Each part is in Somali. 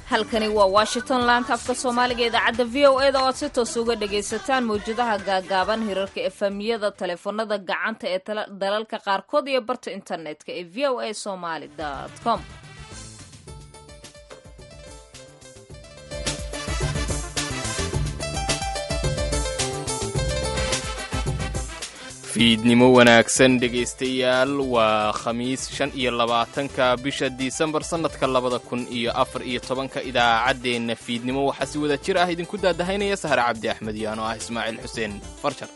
halkani waa Washington laanta afka Soomaaliga idaacada VOA da oo si toos uga dhageysataan mowjadaha gaagaaban hirarka FM-yada telefoonada gacanta ee dalalka qaarkood iyo barta internetka ee voasomali.com. fiidnimo wanaagsan dhegaystayaal waa khamiis 25 bisha Disembar sanadka 2014 idaacadeena fiidnimo waxa si wada jir ah idinku daadahaynaya Sahar Cabdi Axmed iyo Ismaaciil Xuseen Farjar.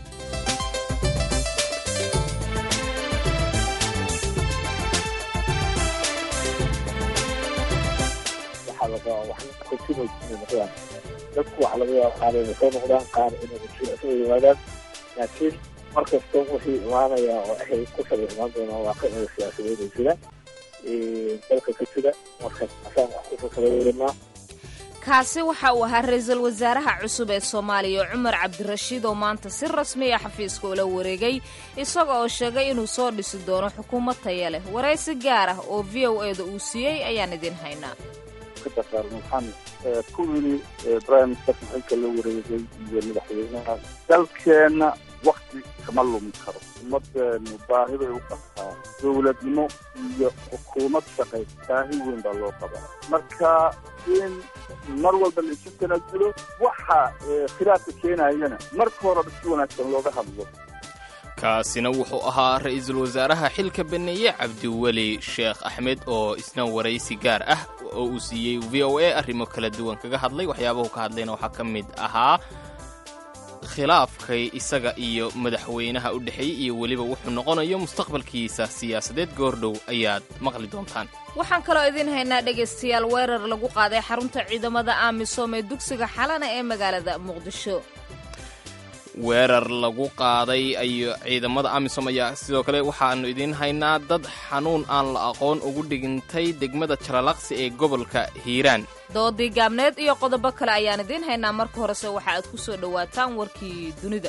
markasta wixii imaanaya oo ay ku kala imaan doonaan waaqicda siyaasadeed ee jira dalka ka jira markaas asaan wax ku kala kaasi waxa uu ahaa ra'iisul wasaaraha cusub ee Soomaaliya Cumar Cabdirashiid oo maanta si rasmi ah xafiiska ula wareegay isaga oo sheegay inuu soo dhisi doono xukuumad tayo leh. waraysi gaar ah oo VOA da uu siiyay ayaan idin haynaa. waxaan ku wili Prime Minister xilka la wareegay iyo madaxweynaha dalkeena waqti kama lumin karo ummaddeenu baahida u qabtaa dowladnimo iyo xukuumad shaqaysa baahi weyn baa loo qabaa marka in mar walba la isu tanaajulo waxa khilaafka keenayana marka hore si wanaagsan looga hadlo. kaasina wuxuu ahaa ra'iisul wasaaraha xilka baneeye Cabdiweli Sheekh Axmed oo isna waraysi gaar ah oo uu siiyay VOA arrimo kala duwan kaga hadlay. waxyaabaha ka hadlayna waxa ka mid ahaa khilaafkay isaga iyo madaxweynaha u dhaxeeyay iyo waliba wuxuu noqonayo mustaqbalkiisa siyaasadeed goordhow ayaad maqli doontaan. waxaan kaloo idin haynaa dhageystayaal weerar lagu qaaday xarunta ciidamada AMISOM ee dugsiga Xalana ee magaalada Muqdisho. weerar lagu qaaday ayo ciidamada AMISOM ayaa sidoo kale waxaanu idin haynaa dad xanuun aan la aqoon ugu dhigintay degmada Jalalaqsi ee gobolka Hiiraan. doodii gaabneed iyo qodobo kale ayaan idin haynaa. marka horese waxa aad ku soo dhawaataan warkii dunida.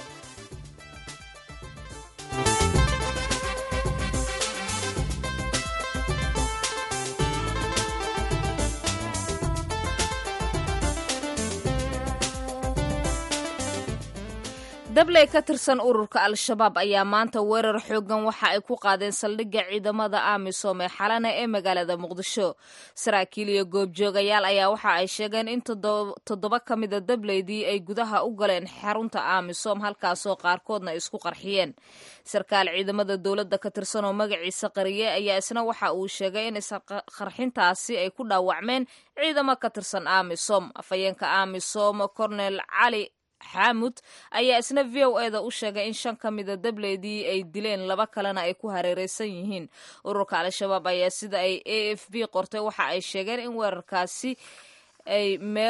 dabley ka tirsan ururka Al-Shabaab ayaa maanta weerar xoogan waxa ay ku qaadeen saldhigga ciidamada AMISOM ee Xalana ee magaalada Muqdisho. saraakiil iyo goobjoogayaal ayaa waxa ay sheegeen in toddoba ka mid ah dableydii ay gudaha u galeen xarunta AMISOM halkaasoo qaarkoodna isku qarxiyeen. sarkaal ciidamada dawladda ka tirsan oo magaciisa qariye ayaa isna waxa uu sheegay in qarxintaasi ay ku dhaawacmeen ciidamo ka tirsan AMISOM. afayeenka AMISOM Colonel Cali Xamud ayaa isna VOA da u sheegay in 5 ka mid ah dableydii ay dileen 2 kalena ay ku hareereysan yihiin. ururka Al-Shabaab ayaa sida ay AFP qortay waxa ay sheegeen in weerarkaasi ay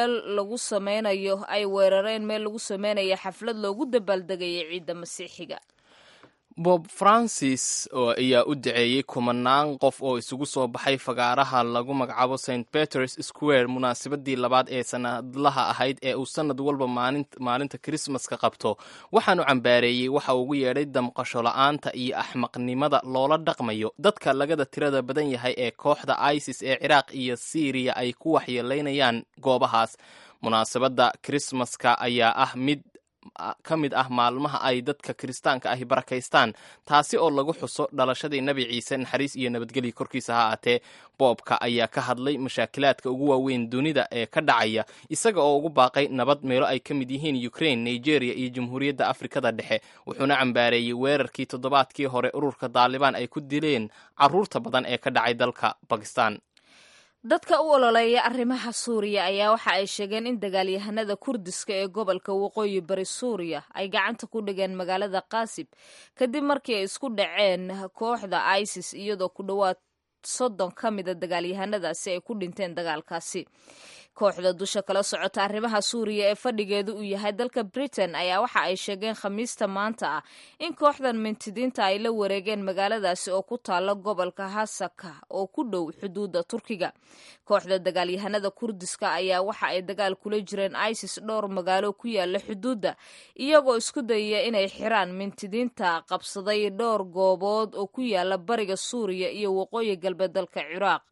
weerareen meel lagu sameynayo xaflad loogu dabaaldegayay ciidda Masiixiga. Bob Francis ayaa u duceeyay kumanaan qof oo isugu soo baxay fagaaraha lagu magacaabo St Peter's Square munaasabadii labaad ee sanadlaha ahayd ee uu sanad walba maalinta Christmaska qabto. waxaanu cambaareeyay waxa uu ugu yeedhay damqasho la'aanta iyo axmaqnimada loola dhaqmayo dadka lagada tirada badan yahay ee kooxda ISIS ee Ciraaq iyo Syria ay ku waxyeeleynayaan goobahaas. munaasabada Christmaska ayaa ah mid ka mid ah maalmaha ay dadka Kiristaanka ahi barakaystaan taasi oo lagu xuso dhalashadii Nabi Ciise naxariis iyo nabadgelyo korkiisa ha aatee. boobka ayaa ka hadlay mashaakilaadka ugu waaweyn dunida ee ka dhacaya isaga oo ugu baaqay nabad meelo ay ka mid yihiin Ukraine, Nigeria iyo Jamhuuriyadda Afrikada Dhexe. wuxuuna cambaareeyay weerarkii toddobaadkii hore ururka Taliban ay ku dileen carruurta badan ee ka dhacay dalka Pakistan. dadka u ololeeya arrimaha Suuriya ayaa waxa ay sheegeen in dagaalyahanada Kurdiska ee gobolka waqooyi bari Suuriya ay gacanta ku dhigeen magaalada Qasib kadib markii ay isku dhaceen kooxda ISIS iyadoo ku dhawaad 30 ka mid ah dagaalyahanadaasi ay ku dhinteen dagaalkaasi. kooxda dusha kala socota arrimaha Suuriya ee fadhigeedu uu yahay dalka Britain ayaa waxa ay sheegeen Khamiista maanta ah in kooxdan mintidiinta ay la wareegeen magaaladaasi oo ku taala gobolka Hasaka oo ku dhow xuduudda Turkiga. kooxda dagaalyahanada Kurdiska ayaa waxa ay dagaal kula jireen ISIS dhowr magaalo ku yaala xuduudda iyagoo isku dayaya inay xiraan mintidiinta qabsaday dhowr goobood oo ku yaala bariga Suuriya iyo waqooyi galbeed dalka Ciraaq.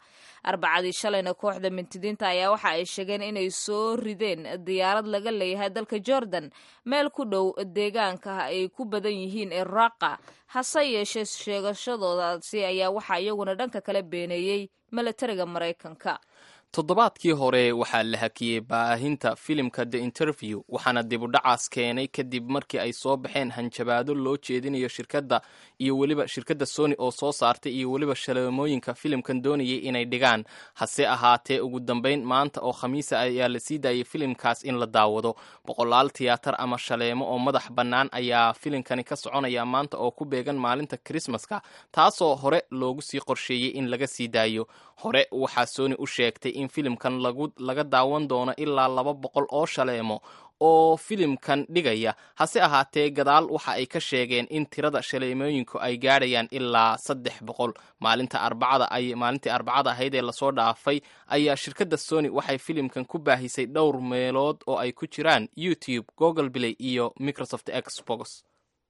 arbacadii shalayna kooxda mintidiinta ayaa waxa ay sheegeen inay soo rideen diyaarad laga leeyahay dalka Jordan meel ku dhow deegaanka ay ku badan yihiin ee Raqqa hase yeeshee sheegashadoodaasi ayaa waxa iyaguna dhanka kale beeneeyey militariga Mareykanka. toddobaadkii hore waxaa la hakiyey baahinta filimka The Interview waxaana dib u dhacaas keenay kadib markii ay soo baxeen hanjabaado loo jeedinayo shirkadda iyo weliba shirkadda Sony oo soo saartay iyo weliba shaleemooyinka filimkan doonayay inay dhigaan. hase ahaatee ugu dambeyn maanta oo khamiisa ayaa la sii daayay filimkaas in la daawado. boqolaal tiyaatar ama shaleemo oo madax bannaan ayaa filimkani ka soconaya maanta oo ku beegan maalinta Christmaska taasoo hore loogu sii qorsheeyey in laga sii daayo. hore waxaa Sony u sheegtay in filimkan laga daawan doono ilaa 200 oo shaleemo oo filimkan dhigaya. hase ahaatee gadaal waxa ay ka sheegeen in tirada shaleemooyinku ay gaadhayaan ilaa 300. maalintii arbacada ahayd ee lasoo dhaafay ayaa shirkadda Sony waxay filimkan ku baahisay dhowr meelood oo ay ku jiraan YouTube, Google Play iyo Microsoft Xbox.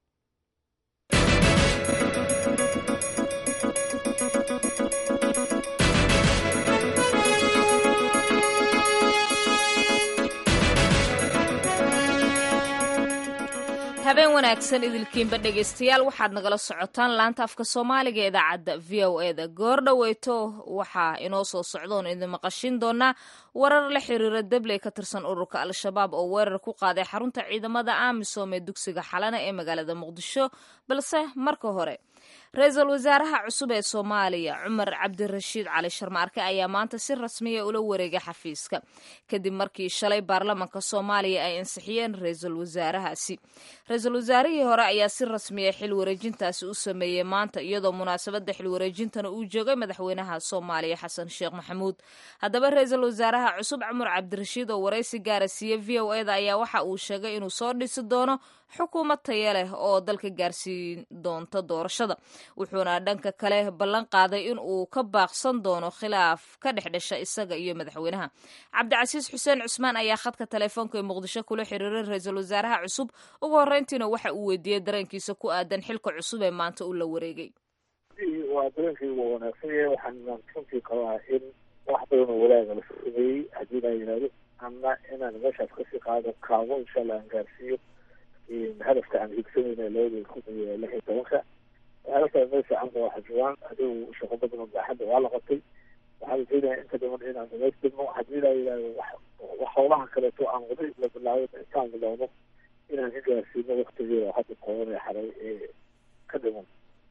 habeen wanaagsan idilkiinba dhegaystayaal waxaad nagala socotaan laanta afka Soomaaliga ee idaacadda VOA-da goor dhaweyto waxaa inoo soo socdoon idin maqashin doonaa warar la xiriira dabley ka tirsan ururka Al-Shabaab oo weerar ku qaaday xarunta ciidamada AMISOM ee dugsiga Xalana ee magaalada Muqdisho balse marka hore ra-iisul wasaaraha cusub ee Soomaaliya Cumar Cabdirashiid Cali Sharmaarke ayaa maanta si rasmi ah ula wareegay xafiiska kadib markii shalay baarlamaanka Soomaaliya ay ansixiyeen ra-iisul wasaarahaasi. ra-iisul wasaarihii hore ayaa si rasmi ah xil wareejintaasi u sameeyay maanta iyadoo munaasabada xil wareejintana uu joogay madaxweynaha Soomaaliya Xasan Sheekh Maxamuud. haddaba ra-iisul wasaaraha cusub Cumar Cabdirashiid oo wareysi gaara siiyay VOA-da ayaa waxa uu sheegay inuu soo dhisi doono xukuumad tayo leh oo dalka gaarsiin doonta doorashada. wuxuuna dhanka kale ballan qaaday in uu ka baaqsan doono khilaaf ka dhex dhasha isaga iyo madaxweynaha. Cabdicasiis Xuseen Cusmaan ayaa khadka telefoonka ee Muqdisho kula xiriiray ra-iisul wasaaraha cusub ugu horreyntiina waxa uu weydiiyey dareenkiisa ku aadan xilka cusub ee maanta uu la wareegay. waa dareenkaygu wanaagsan yahay waxaan runtii qabaa in wax badan oo walaaga la sameeyey haddii la yidhaahdo ama inaan meeshaas kasii qaado kaabo insha allah aan gaarsiiyo hadafka aan higsanayna 2016 halka meesha aan waa xajwaan adigu shaqo badan oo baaxadda waa la qabtay waxaa la doonayaa inta dhiman inaan dhamaystirno haddii la yidhaahdo wax howlaha kaleeto aan wada la bilaabo intaan bilowno inaan ka gaarsiino waktigeeda hadda kooban ee xaray ee ka dhiman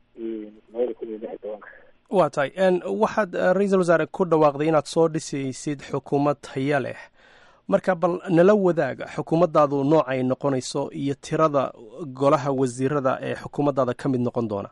2016. waa tahay waxaad ra-iisul wasaare ku dhawaaqday inaad soo dhisaysid xukuumad tayo leh marka bal nala wadaaga xukuumaddaadu noocay noqonayso iyo tirada golaha wasiirada ee xukuumaddaada ka mid noqon doona.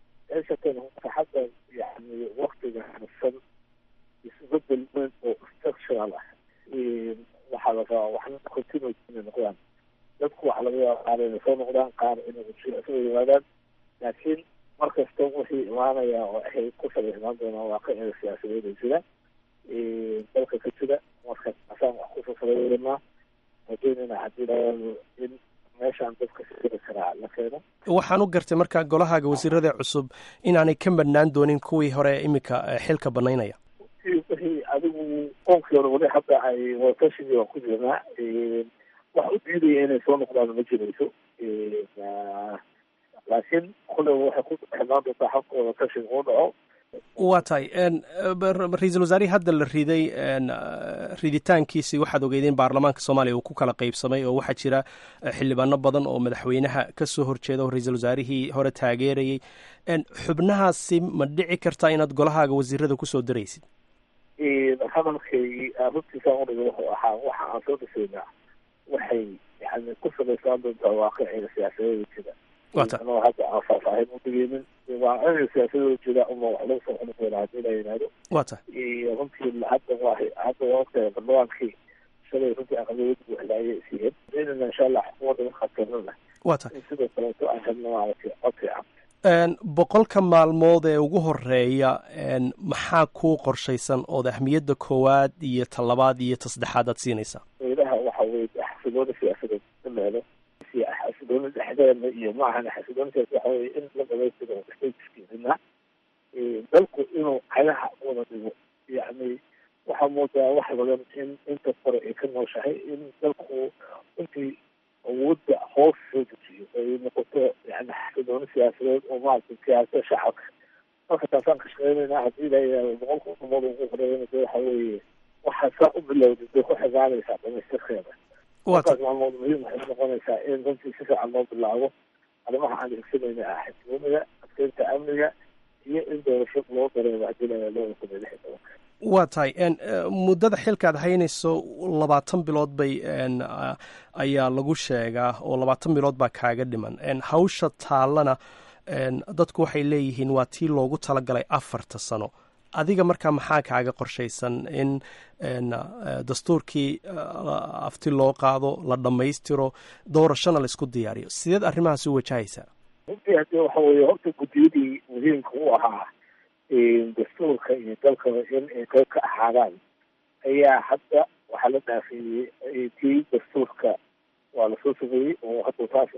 hadda yani waktiga harsan isbedel weyn oo structural ah waxaa la rabaa waxna continuity inay noqdaan dadku waxa laga yaaba qaar inay soo noqdaan qaar inay soo yimaadaan laakiin markasta wixii imaanaya oo ay ku saleysnaan doonaan waaqicida siyaasadeed ee jira dalka ka jira marka asaan wax kusoo saleynaa rajaynayna haddii layaado in meeshaan dadka siri karaa la keeno. waxaan u gartay marka golahaaga wasiirada cusub inaanay ka madhnaan doonin kuwii hore iminka xilka banaynaya. wixii adigu qoonkii hore weli hadda ay wadatashigii waan ku jirnaa wax u diidaya inay soo noqdaan ma jirayso laakiin kulley waxay ku xidhnaan doontaa habka wadatashiga uu dhaco. waa tahay ra-iisul wasaarihii hadda la riday riditaankiisii waxaad ogeydeen baarlamaanka Soomaaliya uu ku kala qaybsamay oo waxaa jira xildhibaano badan oo madaxweynaha ka soo horjeeda oo ra-iisul wasaarihii hore taageerayay. xubnahaasi ma dhici kartaa inaad golahaaga wasiirada kusoo diraysid? hadalkaygii runtiisaan udhiga wuxuu ahaa waxa aan soo dhisaynaa waxay yani ku samaysaan doontaa waaqiciga siyaasadeeda jira. anoo hadda aan faahfaahin u dhigeynin waaqiciga siyaasadooda jira uma wax lagu soo xuni doonaa haddii la yidhaahdo. waa tahay runtii hadda waa ogtahay barlamaankii shalay runtii aqlabiyad buuxlaayay siiyeen inana insha allah xukuumadda markaa keenana waa tahay sidoo kaleeto aan helno maaragtay cod fiican. 100 maalmood ee ugu horeeya maxaa kuu qorshaysan ood ahmiyadda koowaad iyo ta labaad iyo ta saddexaad aad siinaysaa? meelaha waxa weye xasiloona siyaasadeed meelo xasiloona dhexdeena iyo maahan xasiloona siyaasad waxa weye in la dhamaystiro statiskiisina dalku inuu cagaha wada dhigo iyo yani waxaa moodaa wax badan in inta kore ay ka nooshahay in dalku intii awoodda hoos soo dejiyo ay noqoto yani xasilooni siyaasadeed oo maaragtay siyaasada shacabka marka taasaan ka shaqeynayna haddii la yidhahdo boqolka ummad ugu horeeyana de waxa weeye waxaa saa u bilowday bay ku xigaanaysaa dhamaystirkeeda markaas maalmood muhiim waxay noqonaysaa in runtii si fiican loo bilaabo arrimaha aan egsanayna ah xasilooniga adkeynta amniga iyo in doorasho loo dareemo haddii la yidhahdo 2016 waa tahay muddada xilkaad haynayso 20 bilood bay ayaa lagu sheegaa oo 20 bilood baa kaaga dhiman hawsha taallana dadku waxay leeyihiin waa tii loogu talagalay 4 sano adiga markaa maxaa kaaga qorshaysan in dastuurkii afti loo qaado la dhammaystiro doorashona la isku diyaariyo sideed arrimahaas u wajahaysaa runtii haddii waxa weeye horta guddiyadii muhiimka u ahaa dastuurka iyo dalkaba in ay qayb ka ahaadaan ayaa hadda waxaa la dhaafeeyey tii dastuurka waa lasoo sameeyey oo hadda taas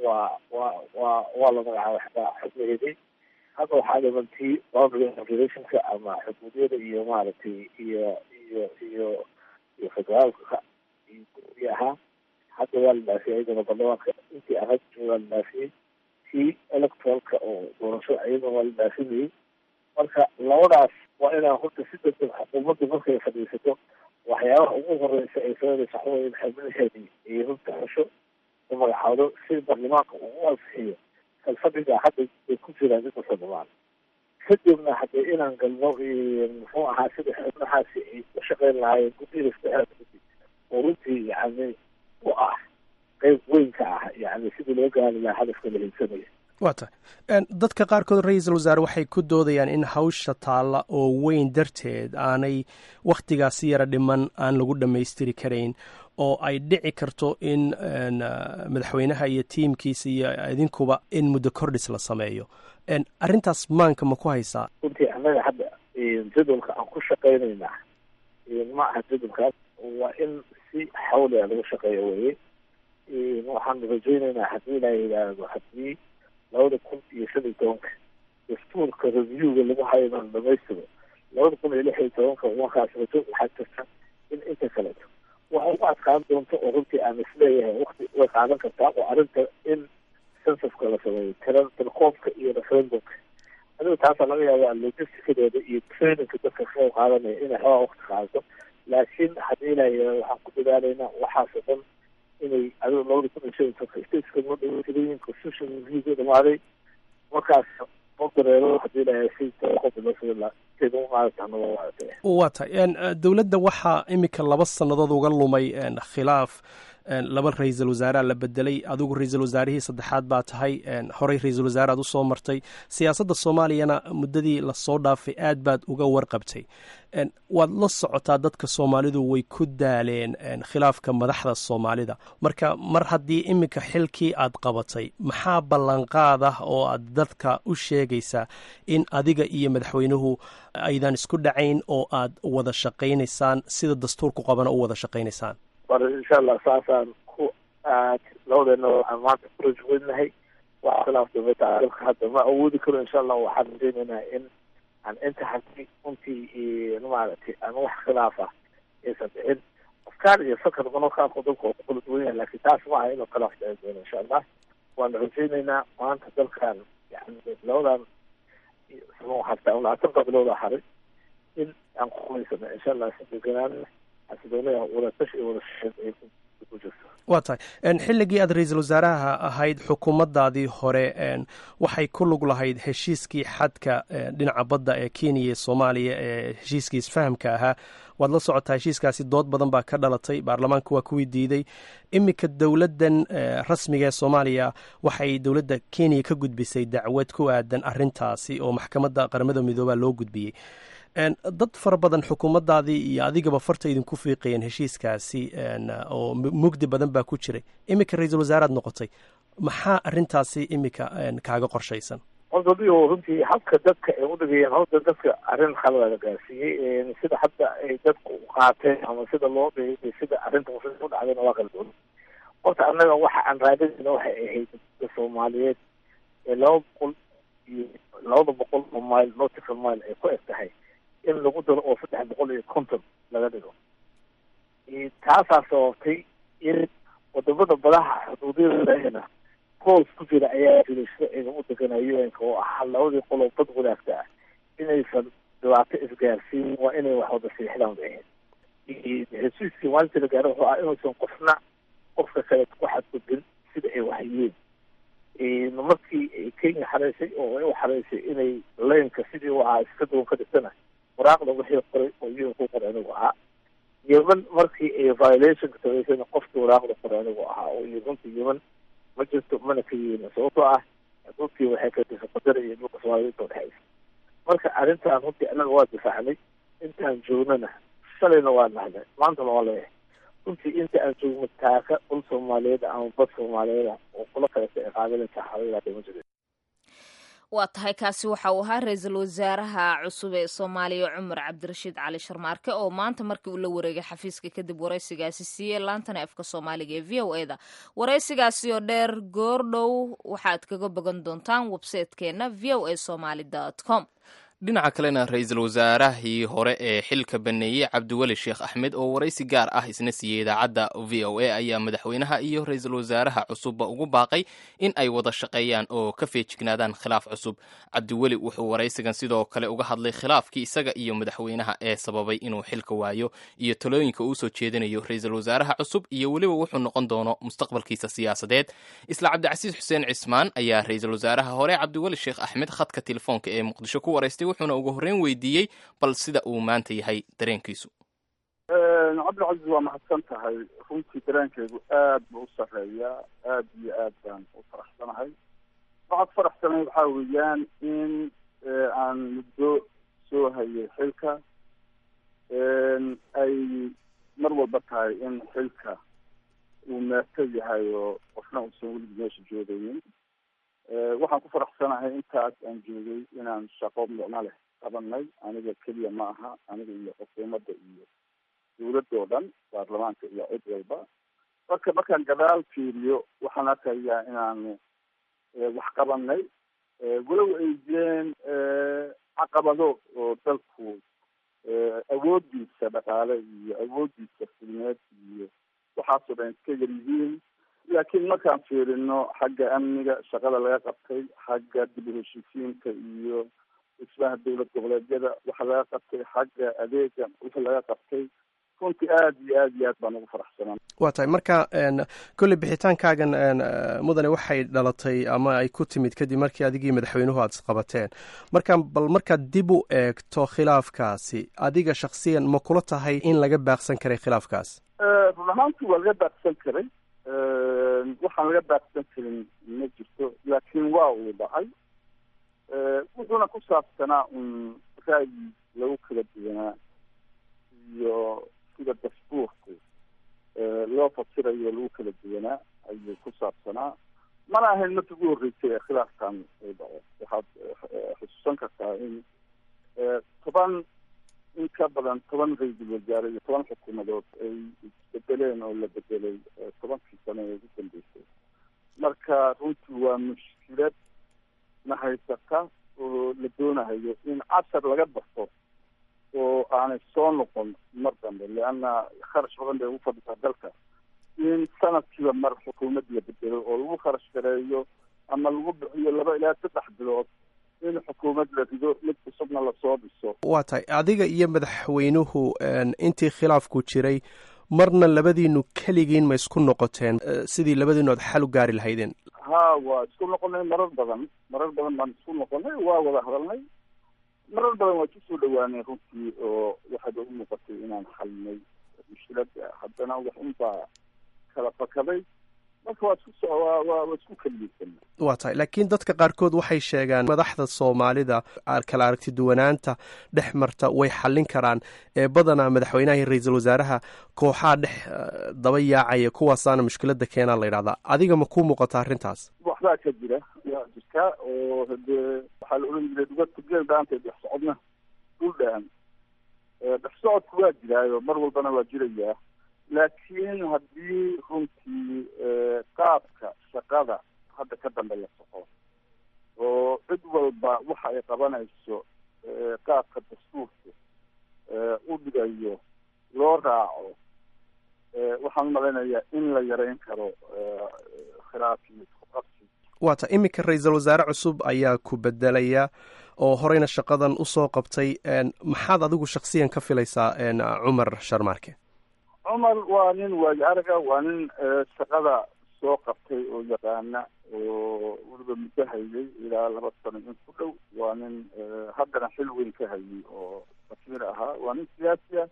waa la magacaabay xataa xubnaheedii hadda waxaa dhiman tii boundary regulationka ama xuduudyada iyo maaragtay iyo federaalka iyo guddiga ahaa hadda waa la dhaafiyey ayadana baarlamaanka intii arag waa la dhaafiyey tii electoralka oo doorasho ayadana waa la dhaafinayey marka labadaas waa inaan horta si degdeg xukuumadda markay fadhiisato waxyaabaha ugu horeysa ay sameynaysa waxa in xubnaheedii ay runta xusho u magacaado si baarlamaanka ugu ansixiyo kalfadhiga hadda ay ku jiraan inta soddomaan kadibna haddee inaan galno muxuu ahaa sida xubnahaasi ay u shaqeyn lahaayeen guddiga saddexaad guddi oo runtii yani u ah qeyb weyn ka ah yani sidii loo gaari lahaa hadafka la hiigsanayo waa tahay dadka qaarkood ra-iisul wasaare waxay ku doodayaan in hawsha taalla oo weyn darteed aanay wakhtigaasi yara dhiman aan lagu dhammaystiri karayn oo ay dhici karto in madaxweynaha iyo tiimkiisa iyo idinkuba in muddo kordhis la sameeyo arrintaas maanka ma ku haysaa runtii annaga hadda jadwalka aan ku shaqaynaynaa ma aha jadwalkaas waa in si xawliga lagu shaqeeyo weye waxaan rajaynaynaa haddii la yidhaahdo haddii 2015 dastuurka reviewga lagu hayo inaan dhamaystiro 2016 markaas rajo waxaa jirta in inta kaleeto waxa ugu adkaan doonto oo runtii aan isleeyahay wakti way qaadan kartaa oo arrinta in censuska la sameeyo telekoobka iyo referendumka adiga taasaa laga yaabaa logisticadeeda iyo trainingka dadka ka qaadanaya inay xoogaa wakti qaadato laakiin haddii ilaahay waxaan ku dadaalaynaa waxaasoo dhan inay adiga 2016 stateska noo dhaweytadayin constitution reviewga dhamaaday markaas oo dareero haddii ilaahay si waa tahay dowladda waxaa imika 2 sannadood uga lumay khilaaf 2 ra-iisul wasaareha la bedelay adigu ra-iisul wasaarihii saddexaad baa tahay horey ra-iisul wasaare aad usoo martay siyaasadda soomaaliyana muddadii lasoo dhaafay aad baad uga warqabtay waad la socotaa dadka soomaalidu way ku daaleen khilaafka madaxda soomaalida marka mar haddii imika xilkii aad qabatay maxaa ballanqaad ah oo aad dadka u sheegaysaa in adiga iyo madaxweynuhu aydan isku dhacayn oo aad wada shaqaynaysaan sida dastuurku qabana u wada shaqaynaysaan war insha allah saasaan ku aad labadeena waxaan maanta ku rajweynahay waxa khilaafta dalka hadda ma awoodi karo insha allah waxaan rajaynaynaa in aan inta hadii runtii maaragtay aan wax khilaaf ah aysan dhicin afkaar iyo fakar banookaanku dalka oo ku kala duwan yahay laakiin taas ma aha inuu khilaaf dhici doono insha allah waan rajaynaynaa maanta dalkan yani labadan hataa 20 bilooda haray in aan ku qumaysano insha allah si deganaan waa tahay xilligii aad ra-iisul wasaaraha ahayd xukuumaddaadii hore waxay ku lug lahayd heshiiskii xadka dhinaca badda ee kenya iyo soomaaliya ee heshiiskii isfahamka ahaa waad la socotaa heshiiskaasi dood badan baa ka dhalatay baarlamaanka waa kuwii diiday iminka dowladdan rasmiga ee soomaaliya waxay dowladda kenya ka gudbisay dacwad ku aadan arrintaasi oo maxkamadda qaramada midoobaa loo gudbiyey dad fara badan xukuumaddaadii iyo adigaba farta idinku fiiqayeen heshiiskaasi oo mugdi badan baa ku jiray iminka ra-iisul wasaaraad noqotay maxaa arrintaasi iminka kaaga qorshaysan horta runtii habka dadka ay udhigayeen horta dadka arrin khalada la gaarsiiyey sida hadda ay dadku qaateen ama sida loo dhigay sida arrinta u dhacdayna waa kala duwan horta annaga waxa aan raadinayna waxay ahayd dadka soomaaliyeed ee 200 oo mile nautical mile ay ku eg tahay in lagu daro oo 350 laga dhigo. taasaa sababtay in wadamada badaha xuduudyada hoos ku jira ayaa jiray sharciga u deganayo UN-ka oo ahaa labadii qolob bad wadaagta ah inaysan dhibaato isgaarsiin, waa inay wax wada siixdaan bay ahayd. heshiiskii maalintii la gaaro wuxuu ah inuusan qofka kale ku xadgudbin sida ay waxyeen. markii Kenya xareysay oo ay u xareysay inay leenka sidii u ahaa iska duwan ka dhigtana waraaqda wixii qoray oo UN ku qoray anigu ahaa. Yemen markii ay violationka sameysayna qofkii waraaqda qoray anigu ahaa oo Yemen ma jirto mana ka yeelin sababtoo ah dhulkii waxay ka disay qadar iyo dhulka Soomaaliya inta udhexaysa. marka arrintaan runtii annaga waa difaacnay intaan joognana shalayna waa nahnay maantana waa leeyahay runtii inta aan joogno taaka dhul Soomaaliyeed ama bad Soomaaliyeed oo kula kaleta ay qaadanaysa xawilada ma jiro. waa tahay kaasi waxa uu ahaa ra-iisul wasaaraha cusub ee Soomaaliya Cumar Cabdirashiid Cali Sharmaarke oo maanta markii uu la wareegay xafiiska kadib waraysigaasi siiyey laantana afka Soomaaliga ee VOA-da. waraysigaasi oo dheer goordhow waxaad kaga bogan doontaan website-keena voasomali.com. dhinaca kalena ra-iisul wasaarahii hore ee xilka baneeyey cabdiweli sheekh axmed oo waraysi gaar ah isna siiyey idaacadda VOA ayaa madaxweynaha iyo ra-iisul wasaaraha cusubba ugu baaqay in ay wada shaqeeyaan oo ka feejignaadaan khilaaf cusub. cabdiweli wuxuu waraysigan sidoo kale uga hadlay khilaafkii isaga iyo madaxweynaha ee sababay inuu xilka waayo iyo talooyinka uu soo jeedinayo ra-iisul wasaaraha cusub iyo weliba wuxuu noqon doono mustaqbalkiisa siyaasadeed. isla cabdicasiis xuseen cismaan ayaa ra-iisul wasaaraha hore cabdiweli sheekh axmed khadka telefoonka ee muqdisho ku waraystay wuxuuna ugu horreyn weydiiyey bal sida uu maanta yahay dareenkiisu. cabdilcaziz waa mahadsan tahay. runtii dareenkaygu aad buu u sarreeyaa, aad iyo aad baan u faraxsanahay. waxaad faraxsanahay waxaa weeyaan in aan muddo soo hayay xilka ay mar walba tahay in xilka uu meerto yahay oo qofna uusan weligii meesha joogaynin. waxaan ku faraxsanahay intaas aan joogay inaan shaqo micno leh qabanay. aniga keliya ma aha, aniga iyo xukuumadda iyo dawladda oo dhan, baarlamaanka iyo cid walba. markaan gadaal fiiriyo waxaan arkayaa inaanu wax qabanay walow ay jireen caqabado oo dalku awoodiisa dhaqaale iyo awoodiisa fulmeed iyo waxaasoo dhan iska yar yihiin. laakiin markaan fiirino xagga amniga shaqada laga qabtay, xagga dib u heshiisiinta iyo dhismaha dowlad goboleedyada waxa laga qabtay, xagga adeega wixii laga qabtay, runtii aad iyo aad baan ugu faraxsanaan. waa tahay marka kolley bixitaankaagan mudane waxay dhalatay ama ay ku timid kadib markii adigii madaxweynuhu aad isqabateen. markaad dib u eegto khilaafkaasi adiga shaksiyan ma kula tahay in laga baaqsan karay khilaafkaas? run ahaantii waa laga baaqsan karay. waxaan laga baaqsan karin ma jirto, laakiin waa uu dhacay. wuxuuna ku saabsanaa ra'yi lagu kala duwanaa iyo sida dastuurku loo fasirayo lagu kala duwanaa ayuu ku saabsanaa. mana ahayn markii ugu horreysay ee khilaafkan uu dhaco. waxaad xusuusan kartaa in in ka badan 10 ra-iisul wasaare iyo 10 xukuumadood ay isbedeleen oo la bedelay 10kii sano ee ugu dambeysay. marka runtii waa mushkilad na haysata oo la doonayo in cashar laga barto oo aanay soo noqon mar dambe, leanna kharash badan bay ugu fadhisaa dalka in sanadkiiba mar xukuumad la bedelo oo lagu kharash gareeyo ama lagu bixiyo 2 ilaa 3 bilood in xukuumad la rido mid cusubna lasoo dhiso. waa tahay adiga iyo madaxweynuhu intii khilaafku jiray marna labadiinu keligiin ma isku noqoteen sidii labadiinu aad xal u gaari lahaydeen? waa isku noqonay marar badan baan isku noqonay, waa wada hadalnay marar badan waa kusoo dhawaanay runtii oo waxaad ugu muuqatay inaan xalinay mushkilada. haddana wax unbaa kala fakaday, marka waa isku kaliyeysan. waa tahay laakiin dadka qaarkood waxay sheegaan madaxda Soomaalida kala aragti duwanaanta dhex marta way xallin karaan badanaa madaxweynaha iyo ra-iisul wasaaraha kooxaha dhex daba yaacaya kuwaasaana mushkilada keenaa la yidhahdaa. adiga ma kuu muuqata arrintaas? waxbaa ka jira, waa jirtaa oo hadee waxaa la oran jiray dugata geel dhaantay dhex socodna dhul dhahan. dhex socodku waa jiraayo mar walbana waa jirayaa. laakiin haddii runtii qaabka shaqada hadda ka dambe la soco oo cid walba waxa ay qabanayso qaabka dastuurka dayo loo raaco waxaan umalaynayaa in la yareyn karo khilaaf iyo iskuqabsi. waata iminka ra-iisul wasaare cusub ayaa ku bedelaya oo horeyna shaqadan usoo qabtay. maxaad adigu shaksiyan ka filaysaa cumar sharmaarke? cumar waa nin waayo araga, waa nin shaqada soo qabtay oo yaqaana oo weliba muddo hayay ilaa 2 sano in ku dhow. waa nin haddana xil weyn ka hayay oo wasiir ahaa. waa nin siyaasi ah.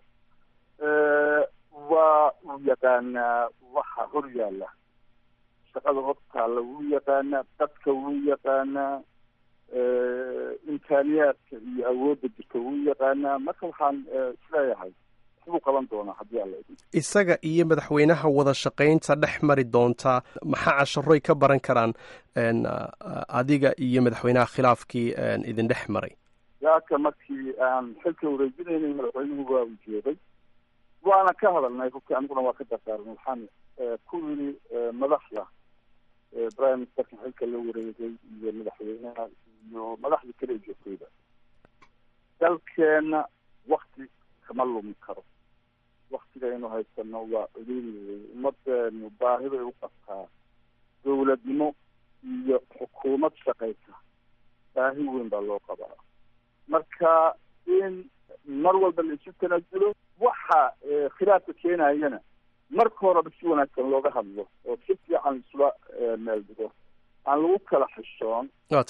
waa uu yaqaanaa waxa hor yaalla, shaqada hortaalla wuu yaqaanaa, dadka wuu yaqaanaa, imkaaniyaadka iyo awoodda jirta wuu yaqaanaa. marka waxaan isleeyahay waxbuu qaban doonaa haddii alla idin. isaga iyo madaxweynaha wada shaqaynta dhex mari doonta maxaa casharoy ka baran karaan adiga iyo madaxweynaha khilaafkii idin dhex maray? yaaka markii aan xilka wareejinaynay madaxweynuhu waa u jeeday, waana ka hadalnay rugti, aniguna waa ka dardaarnay. waxaan ku yidhi madaxda prime ministerka xilka la wareegay iyo madaxweynaha iyo madaxda kale ee joogtayda, dalkeena wakti kama lumi karo. waktigaynu haysano waa ciriiri. ummadeenu baahiday u qabtaa dawladnimo iyo xukuumad shaqaysa. baahi weyn baa loo qabaa. marka in mar walba la isu tanaajulo, waxa khilaafka keenayana marka horeba si wanaagsan looga hadlo oo si fiican isula meel dhigo, aan lagu kala xishoon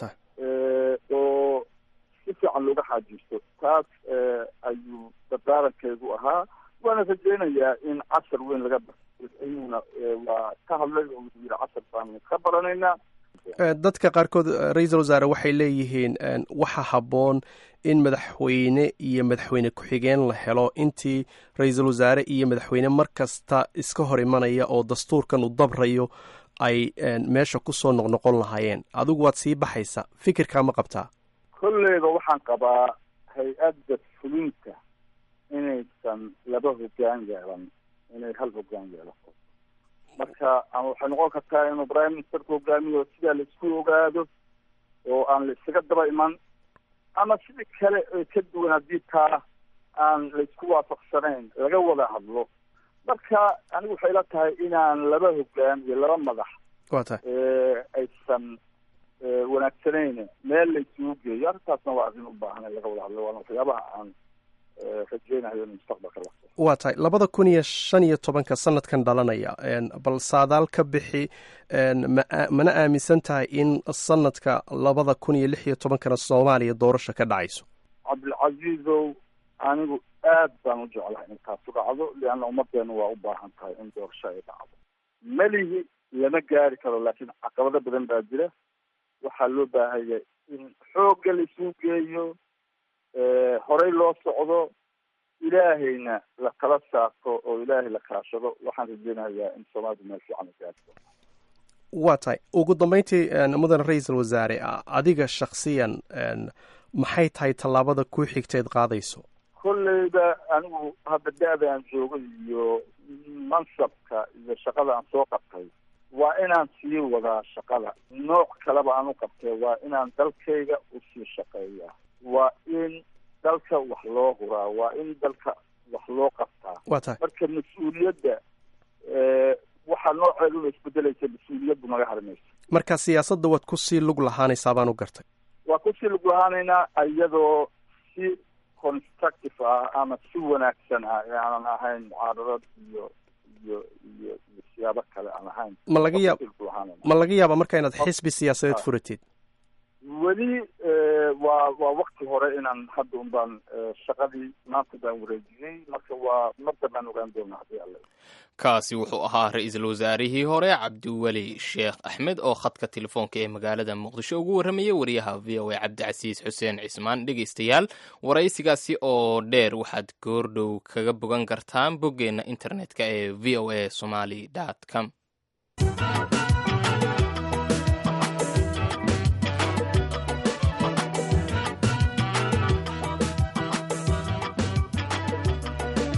oo si fiican looga xaajisto. taas ayuu dardaarankaygu ahaa. waana rajaynayaa in cashar weyn laga ayuuna waa ka hadlay oo yidhi cashar baanu ka baranaynaa. dadka qaarkood ra-iisul wasaare waxay leeyihiin waxa habboon in madaxweyne iyo madaxweyne ku-xigeen la helo intii ra-iisul wasaare iyo madaxweyne mar kasta iska hor imanaya oo dastuurkan u dabrayo ay meesha kusoo noqnoqon lahaayeen. adigu waad sii baxaysa, fikirkaa ma qabtaa? kolleyba waxaan qabaa hay-adda fulinta inaysan laba hoggaan yeelan, inay hal hoggaan yeelato. marka ama waxay noqon kartaa inuu prime ministerka hogaamiyo sidaa la isku ogaado oo aan la isaga daba iman, ama sidii kale ee ka duwan haddii taa aan la isku waafaqsanayn laga wada hadlo. marka anigu waxay la tahay inaan laba hoggaan iyo laba madax aysan wanaagsanayn meel la isugu geeyo. arrintaasna waa arrin u baahan in laga wada hadlo. waana waxyaabaha aan rajeynayo in mustaqbalka la soo. waa tahay 2015 sanadkan dhalanaya, bal saadaal ka bixi. mana aaminsan tahay in sanadka 2016 soomaaliya doorasho ka dhacayso? cabdilcaziizow, anigu aad baan u jeclahay in taasu dhacdo, lianna ummadeenu waa u baahan tahay in doorasho ay dhacdo. melihi lama gaari karo, laakiin caqabado badan baa jira. waxaa loo baahaya in xoogga la isugu geeyo, horey loo socdo, ilaahayna la kala saarto oo ilaahay la kaashado. waxaan rajeynayaa in soomaalidu meel fiican gaarto. waa tahay ugu dambeyntii mudan ra-iisul wasaare, adiga shaksiyan maxay tahay tallaabada ku xigteed qaadayso? kolleyba anigu hadda da-da aan joogay iyo mansabka iyo shaqada aan soo qabtay, waa inaan sii wadaa shaqada. nooc kaleba aan u qabtay, waa inaan dalkayga usii shaqeeya. waa in dalka wax loo huraa, waa in dalka wax loo qabtaa. marka mas-uuliyadda waxaa nooceedu la isbedelaysa, mas-uuliyaddu naga harimayso. marka siyaasadda waad kusii lug lahaanaysaa baan u gartay? waa kusii lug lahaanaynaa iyadoo si constructive ah ama si wanaagsan ah ee aanan ahayn mucaaradad iyo siyaabo kale aan ahayn. ma laga yaaba marka inaad xisbi siyaasadeed furatid? weli waa wakti hore inaan hadda un baan shaqadii maanta baan wareejiyey. marka waa marda baan ogaan doonaa haddii alle. kaasi wuxuu ahaa ra-iisul wasaarihii hore cabdiweli sheekh axmed oo khadka telefoonka ee magaalada muqdisho ugu warramayay wariyaha v o a cabdicasiis xuseen cismaan. dhegaystayaal, waraysigaasi oo dheer waxaad goordhow kaga bogan kartaan boggeenna internetka ee v o a somali.com.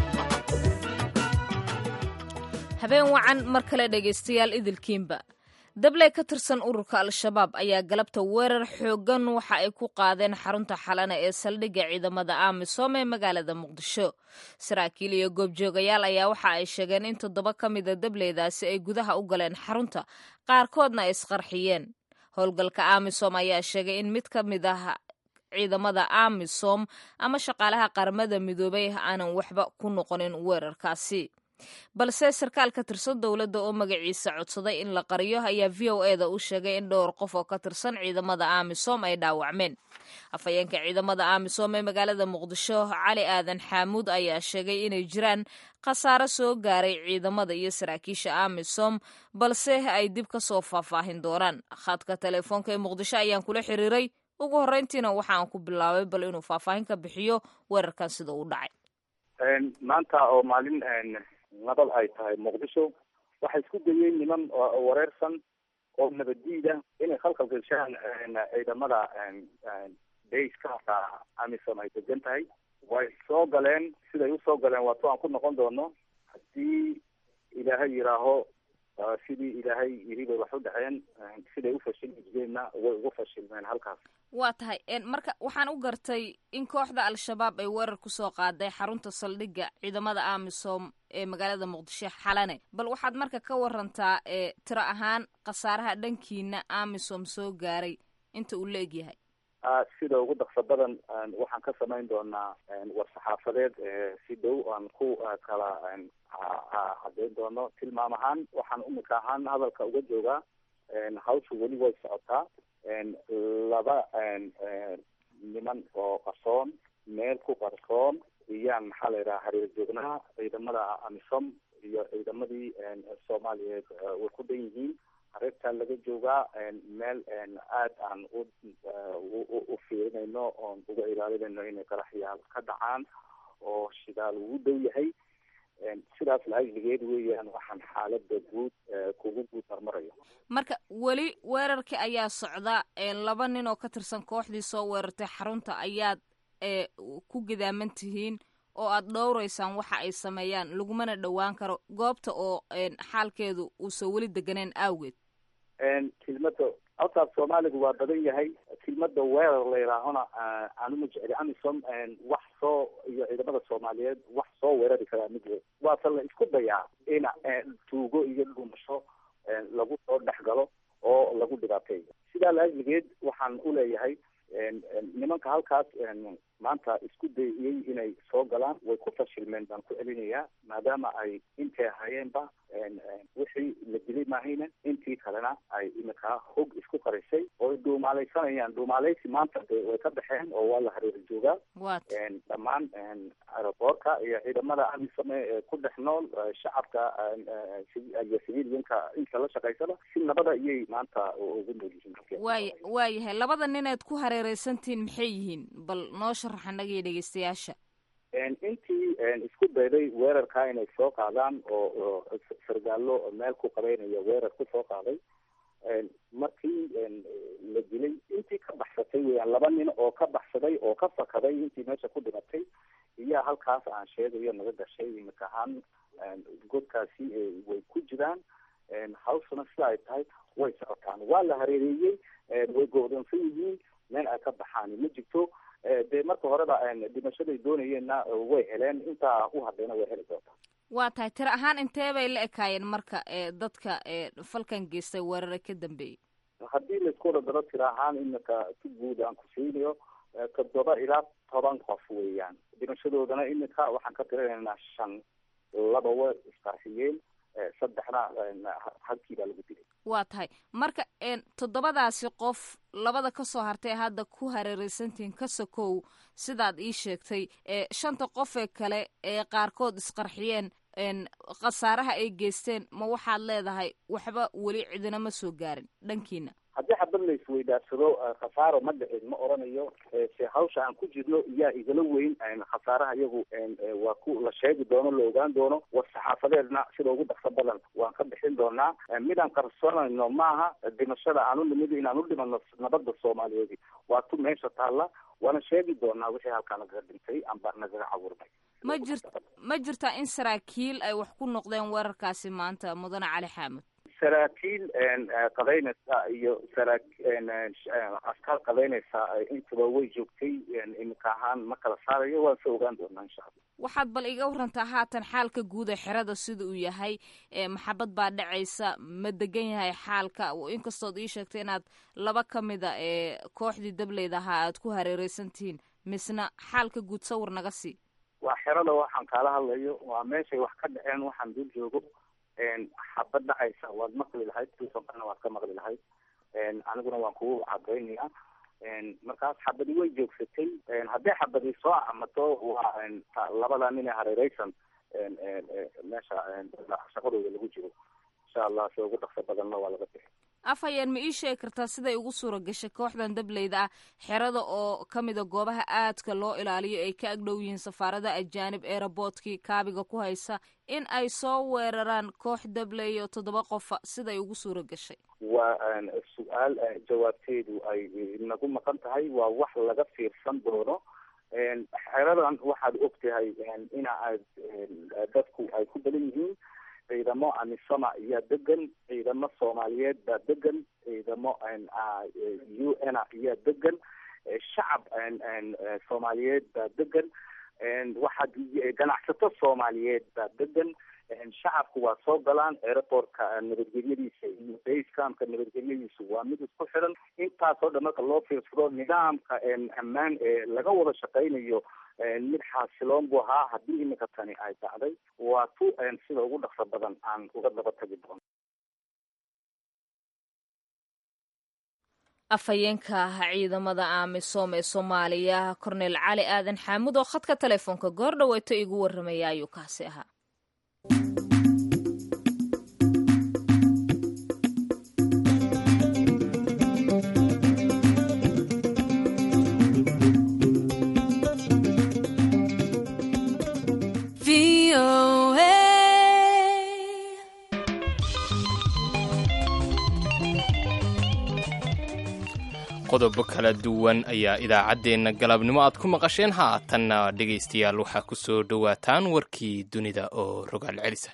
habeen wacan mar kale dhegaystayaal idilkiinba. dabley ka tirsan ururka al-shabaab ayaa galabta weerar xooggan waxa ay ku qaadeen xarunta xalana ee saldhigga ciidamada amisom ee magaalada muqdisho. saraakiil iyo goobjoogayaal ayaa waxa ay sheegeen in 7 ka mida dableydaasi ay gudaha u galeen xarunta, qaarkoodna ay isqarxiyeen. howlgalka amisom ayaa sheegay in mid ka mid ah ciidamada amisom ama shaqaalaha qaramada midoobay aanan waxba ku noqonin weerarkaasi, balse sarkaal ka tirsan dowladda oo magaciisa codsaday in la qariyo ayaa v o eda u sheegay in dhowr qof oo ka tirsan ciidamada amisom ay dhaawacmeen. afhayeenka ciidamada amisom ee magaalada muqdisho cali aadan xaamuud ayaa sheegay inay jiraan khasaaro soo gaaray ciidamada iyo saraakiisha amisom, balse ay dib ka soo faahfaahin doonaan. khadka teleefoonka ee muqdisho ayaan kula xiriiray, ugu horreyntiina waxaan ku bilaabay bal inuu faahfaahin ka bixiyo weerarkan sida uu dhacay. maanta oo maalin nabad ay tahay muqdisho waxay isku dayeen niman wareersan oo nabaddiida inay khalkhal gashaan ciidamada bayska amisom ay degan tahay. way soo galeen, siday usoo galeen waa to aan ku noqon doono haddii ilaahay yidhaaho sidii ilaahay yiri bay wax u dhaceen, siday u fashilmi jireenna way ugu fashilmeen halkaas. waa tahay marka waxaan u gartay in kooxda al-shabaab ay weerar kusoo qaaday xarunta saldhigga ciidamada amisom ee magaalada muqdisho xalane, bal waxaad marka ka warantaa tiro ahaan khasaaraha dhankiina amisom soo gaaray inta uu la egyahay. sida ugu dhaqso badan waxaan ka samayn doonaa war-saxaafadeed si dhow aan ku kala cadeyn doono. tilmaam ahaan waxaan imika ahaan hadalka uga joogaa hawsha weli way socotaa. 2 niman oo qarsoon meel ku qarsoon iyaan maxaa la yidhaha hareer joognaa. ciidamada amisom iyo ciidamadii soomaaliyeed way ku dhan yihiin. hareertaa laga joogaa meel aad aan u fiirinayno oon uga ilaalinayno inay qaraxyaal ka dhacaan oo shidaal ugu dhow yahay. sidaas la-ajligeed weeyaan waxaan xaalada guud kugu guud marmarayo. marka weli weerarkii ayaa socda. 2 nin oo ka tirsan kooxdii soo weerartay xarunta ayaad ku gidaaman tihiin oo aad dhowraysaan waxa ay sameeyaan, lagumana dhowaan karo goobta oo xaalkeedu uusan weli deganeen awgeed. kelmada halkaas soomaaligu waa badan yahay. kelmada weerar la yidhaahona anuma jecli. amisom wax soo iyo ciidamada soomaaliyeed wax soo weerari karaa mid wey. waase la isku dayaa in tuugo iyo dhuumasho lagu soo dhex galo oo lagu dhibaateeyo. sidaa la-ajligeed waxaan uleeyahay nimanka halkaas maanta isku dayiyey inay soo galaan way ku fashilmeen baan ku celinayaa, maadaama ay intay ahaayeenba wixii la dilay maahayna intii kalena ay imika hog isku qarisay oo dhuumaalaysanayaan. dhuumaalaysi maanta way ka baxeen oo waa la hareer joogaa. dhammaan aeroboortka iyo ciidamada amisom ee ku dhex nool shacabka iyo civilianka inta la shaqaysada si nabada iyay maanta ugu nool yihiin. waayahay 2 nineed ku hareereysantihiin maxay yihiin? bal noo sharax annaga iyo dhegeystayaasha. intii isku dayday weerarkaa inay soo qaadaan oo sargaalo meel ku qabeynaya weerar kusoo qaaday, markii la dilay intii ka baxsatay weyaan 2 nin oo ka baxsaday oo ka fakaday intii meesha ku dhimatay iyo halkaas aan sheegayo naga gashay. imika ahaan godkaasi way ku jiraan. hawshuna sida ay tahay way socotaan. waa la hareereeyey, way go'doonsan yihiin, meel ay ka baxaan ma jirto. dee marka horeba dhimashaday doonayeenna way heleen, intaa u hadhayna way heli doontaa. waa tahay tiro ahaan intee bay la ekaayeen marka dadka falkan geystay weerara ka dambeeyey? haddii laisku dardaro tiro ahaan imika si guud aan ku siinayo 7 ilaa 10 qof weeyaan. dhimashadoodana imika waxaan ka tirinaynaa 5. 2 way isqarxiyeen, 3na halkii baa lagu dilay. waa tahay marka 7daasi qof 2 ka soo hartay hadda ku hareereysantihiin ka sokow sidaad ii sheegtay 5 qof ee kale ee qaarkood isqarxiyeen khasaaraha ay geysteen ma waxaad leedahay waxba weli cidina ma soo gaarin dhankiina? haddii xabad la isweydaarsado khasaaro ma dhicin ma oranayo. se hawsha aan ku jirno iyaa igala weyn khasaaraha iyagu waa ku la sheegi doono, la ogaan doono. war-saxaafadeedna sida ugu dhaqso badan waan ka bixin doonaa. midaan qarsoonayno maaha dhimashada aan u nimid inaan u dhimano nabadda soomaaliyeed. waa tu meesha taalla, waana sheegi doonaa wixii halkaa nagaga dhintay amba nagaga cawurnay. ma jirtaa in saraakiil ay wax ku noqdeen weerarkaasi maanta mudane cali xaamud? saraakiil qadaynaysa iyo askar qadaynaysa intaba way joogtay. iminka ahaan ma kala saarayo, waan soo ogaan doonaa insha allah. waxaad bal iga warantaa haatan xaalka guud ee xerada sida uu yahay, maxabad baa dhacaysa, ma degan yahay xaalka? inkastood ii sheegtay inaad laba ka mida ee kooxdii dableyda ahaa aad ku hareereysantihiin, misna xaalka guud sawir naga sii. waa xerada waxaan kaala hadlayo, waa meeshay wax ka dhaceen, waxaan dul joogo. xabad dhacaysa waad maqli lahayd, tuusanqana waad ka maqli lahayd. aniguna waan kugu cadaynaya. markaas xabadi way joogsatay. haddii xabadi soo amato waa labada nin ee hareereysan meesha shaqadooda lagu jiro. insha allah si ugu dhaqso badanna waa laga bixi. afhayeen ma ii sheegi kartaa siday ugu suura gashay kooxdan dableyda ah xerada oo ka mida goobaha aadka loo ilaaliyo ay ka agdhow yihiin safaarada ajaanib eeraboodkii kaabiga ku haysa, in ay soo weeraraan koox dabley oo 7 qofa, siday ugu suura gashay? waa su-aal jawaabteedu ay nagu maqan tahay. waa wax laga fiirsan doono. xeradan waxaad og tahay ina dadku ay ku badan yihiin. ciidamo amisama ayaa degan, ciidamo soomaaliyeed baa degan, ciidamo u n ayaa degan, shacab soomaaliyeed baa degan, waxaa ganacsato soomaaliyeed baa degan. shacabku waa soo galaan. aeroportka nabadgelyadiisa iyo basecampka nabadgelyadiisu waa mid isku xiran. intaasoo dhan marka loo fiirsado nidaamka ammaan ee laga wada shaqaynayo mid xaasiloon buu ahaa. haddii iminka tani ay dhacday, waa tu sida ugu dhaqso badan aan uga daba tagi doono. afhayeenka ciidamada amisom ee soomaaliya korneyl cali aadan xaamud oo khadka telefoonka goor dhaweeto igu warramaya ayuu kaasi ahaa. qodobo kala duwan ayaa idaacaddeenna galabnimo aad ku maqasheen. haatanna dhegaystayaal waxaa ku soo dhowaataan warkii dunida oo rogaal celisa.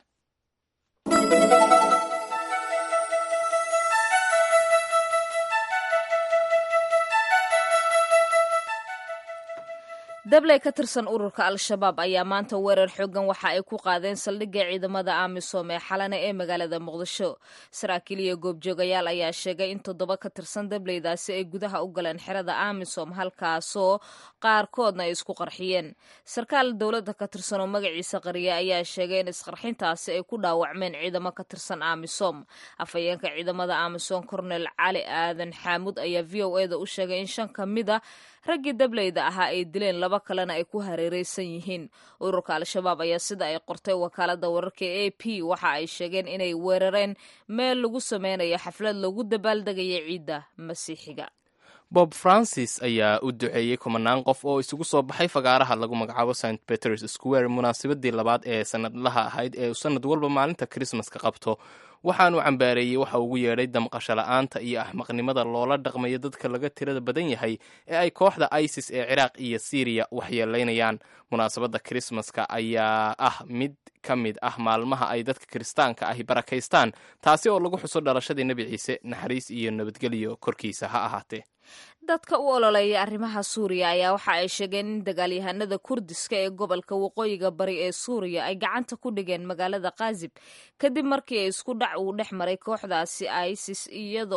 dabley ka tirsan ururka al-shabaab ayaa maanta weerar xoogan waxa ay ku qaadeen saldhigga ciidamada amisom ee xalane ee magaalada muqdisho. saraakiil iyo goobjoogayaal ayaa sheegay in 7 ka tirsan dableydaasi ay gudaha u galeen xerada amisom, halkaasoo qaarkoodna ay isku qarxiyeen. sarkaal dowladda ka tirsan oo magaciisa qariya ayaa sheegay in isqarxintaasi ay ku dhaawacmeen ciidamo ka tirsan amisom. afhayeenka ciidamada amisom korneyl cali aadan xaamud ayaa v o eda u sheegay in 5 ka mid a raggii dableyda ahaa ay dileen, 2 kalena ay ku hareereysan yihiin. ururka al-shabaab ayaa sida ay qortay wakaalada wararka a p waxa ay sheegeen inay weerareen meel lagu sameynayo xaflad lagu dabaaldegaya ciidda masiixiga. bob francis ayaa u duceeyey 10 qof oo isugu soo baxay fagaaraha lagu magacaabo st peters square munaasabadii labaad ee sanadlaha ahayd ee uu sanad walba maalinta krismaska qabto. waxaanu cambaareeyey waxa ugu yeedhay damqasho la'aanta iyo axmaqnimada loola dhaqmayo dadka laga tirada badan yahay ee ay kooxda isis ee ciraaq iyo syriya waxyeelaynayaan. munaasabadda krismaska ayaa ah mid ka mid ah maalmaha ay dadka kiristaanka ahi barakaystaan, taasi oo lagu xuso dhalashadii nebi ciise, naxariis iyo nabadgelyo korkiisa ha ahaatee. dadka u ololeeya arrimaha suuriya ayaa waxa ay sheegeen in dagaalyahanada kurdiska ee gobolka waqooyiga bari ee suuriya ay gacanta ku dhigeen magaalada kaazib kadib markii ay isku dhac uu dhex maray kooxdaasi isis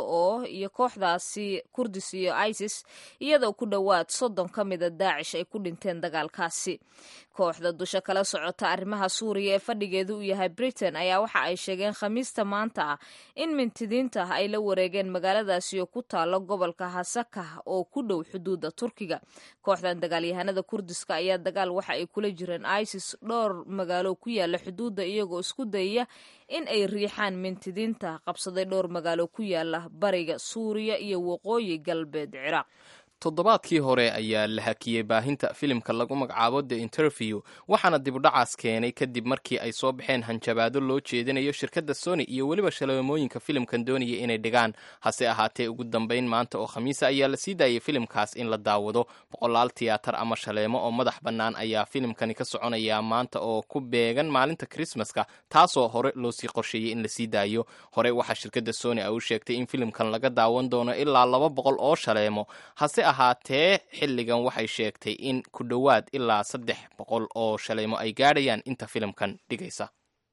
iyo kooxdaasi kurdis iyo isis, iyadoo ku dhowaad 30 ka mida daacish ay ku dhinteen dagaalkaasi. kooxda dusha kala socota arrimaha suuriya ee fadhigeedu u yahay britain ayaa waxa ay sheegeen khamiista maanta ah in mintidiinta ay la wareegeen magaaladaasi oo ku taalo gobolka hasaka oo ku dhow xuduudda turkiga. kooxdan dagaalyahanada kurdiska ayaa dagaal waxa ay kula jireen isis dhowr magaalo ku yaala xuduudda, iyagoo isku dayaya in ay riixaan mintidiinta qabsaday dhowr magaalo ku yaala bariga suuriya iyo waqooyi galbeed ciraaq. toddobaadkii hore ayaa la hakiyey baahinta filimka lagu magacaabo The Interview waxaana dibudhacaas keenay kadib markii ay soo baxeen hanjabaado loo jeedinayo shirkadda Sony iyo weliba shaleemooyinka filimkan doonaya inay dhigaan. hase ahaatee ugu dambeyn maanta oo khamiisa ayaa la sii daayay filimkaas in la daawado. boqolaal tiyaatar ama shaleemo oo madax bannaan ayaa filimkani ka soconaya maanta oo ku beegan maalinta Christmaska, taasoo hore loo sii qorsheeyey in la sii daayo. hore waxaa shirkadda Sony ay u sheegtay in filimkan laga daawan doono ilaa 200 oo shaleemo. hase ahaatee xilligan waxay sheegtay in ku dhowaad ilaa 300 oo shaleemo ay gaadhayaan inta filimkan dhigaysa.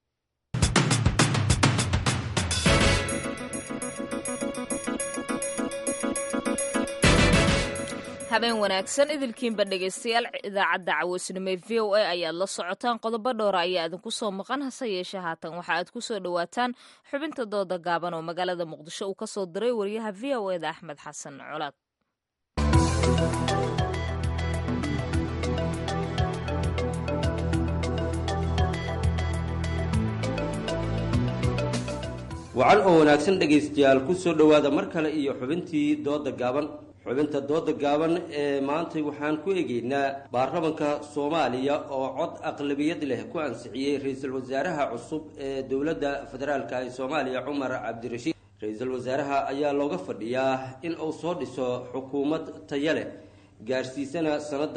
habeen wanaagsan idilkiinba dhegaystayaal idaacadda cawoosnimo ee VOA ayaad la socotaan. qodobo dhowra ayaa idinku soo maqan, hase yeeshee haatan waxa aad ku soo dhowaataan xubinta dooda gaaban oo magaalada muqdisho uu ka soo diray wariyaha VOA da Axmed Xasan Colaad. wacan oo wanaagsan dhegaystayaal ku soo dhowaada mar kale iyo xubintii dooda gaaban. xubinta dooda gaaban ee maantay waxaan ku eegaynaa baarlamaanka Soomaaliya oo cod aqlabiyad leh ku ansixiyay ra'iisul wasaaraha cusub ee dowladda federaalka ee Soomaaliya Cumar Cabdirashiid. ra'iisul wasaaraha ayaa looga fadhiyaa in uu soo dhiso xukuumad tayo leh gaarsiisana sanada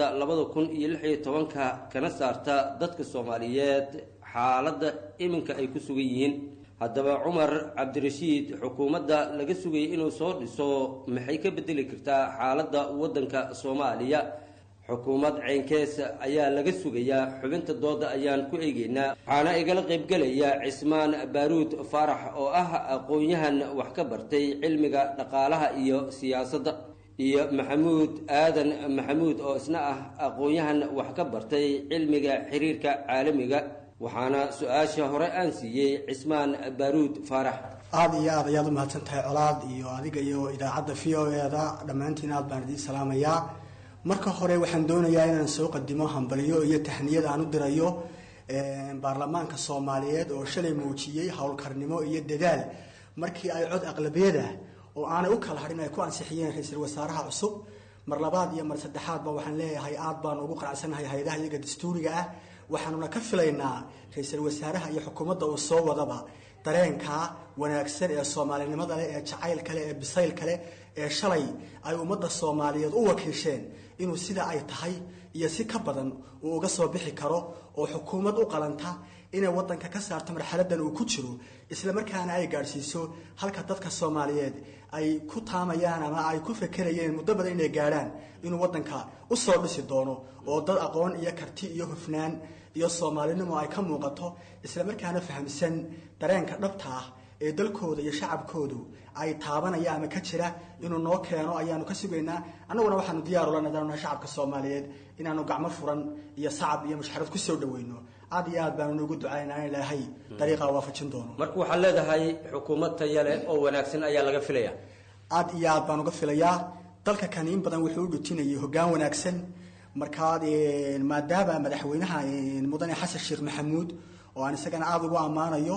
2016 kana saarta dadka Soomaaliyeed xaaladda iminka ay ku sugan yihiin. haddaba Cumar Cabdirashiid xukuumadda laga sugayay inuu soo dhiso maxay ka bedeli kartaa xaaladda waddanka Soomaaliya? xukuumad ceenkees ayaa laga sugayaa. xubinta dooda ayaan ku eegaynaa. waxaana igala qaybgalaya Cismaan Baaruud Faarax oo ah aqoon-yahan wax ka bartay cilmiga dhaqaalaha iyo siyaasadda, iyo Maxamuud Aadan Maxamuud oo isna ah aqoon-yahan wax ka bartay cilmiga xiriirka caalamiga. waxaana su-aasha hore aan siiyey Cismaan Baaruud Faarax. aad iyo aad ayaad u mahadsantahay Colaad iyo adiga iyo idaacadda VOA-da dhammaantiin aad baan idin salaamayaa. marka hore waxaan doonayaa inaan soo qadimo hambaliyo iyo tahniyad aan u dirayo baarlamaanka Soomaaliyeed oo shalay muujiyay howlkarnimo iyo dadaal markii ay cod aqlabiyad ah oo aanay u kala harin ay ku ansixiyeen ra'iisul wasaaraha cusub. mar labaad iyo mar saddexaadba waxaan leeyahay aad baan ugu qanacsanahay hay'adaha iyaga dastuuriga ah. waxaanuna ka filaynaa ra'iisul wasaaraha iyo xukuumadda uu soo wadaba dareenka wanaagsan ee Soomaalinimada leh, ee jacayl kale, ee bisayl kale, ee shalay ay ummadda Soomaaliyeed u wakiisheen inuu sida ay tahay iyo si ka badan uu uga soo bixi karo oo xukuumad u qalanta inay waddanka ka saarto marxaladan uu ku jiro, isla markaana ay gaarsiiso halka dadka Soomaaliyeed ay ku taamayaan ama ay ku fekerayeen muddo badan inay gaaraan inuu waddanka u soo dhisi doono oo dad aqoon iyo karti iyo hufnaan iyo Soomaalinimo ay ka muuqato, isla markaana fahamsan dareenka dhabta ah ee dalkooda iyo shacabkoodu ay taabanayaan ama ka jira inuu noo keeno ayaanu ka sugaynaa. annaguna waxaanu diyaar u lanahay shacabka Soomaaliyeed inaanu gacmo furan iyo sacab iyo mushxarad ku soo dhaweyno. aad iyo aad baanu ugu ducaynaa in Ilaahay dariiqa waafajin doono. marka waxaa leedahay xukuumad tayo leh oo wanaagsan ayaa laga filayaa. aad iyo aad baan uga filayaa. dalka kan in badan wuxuu u dhutinayay hoggaan wanaagsan. markaad maadaama madaxweynaha mudane Xasan Sheekh Maxamuud oo aan isagana aad ugu ammaanayo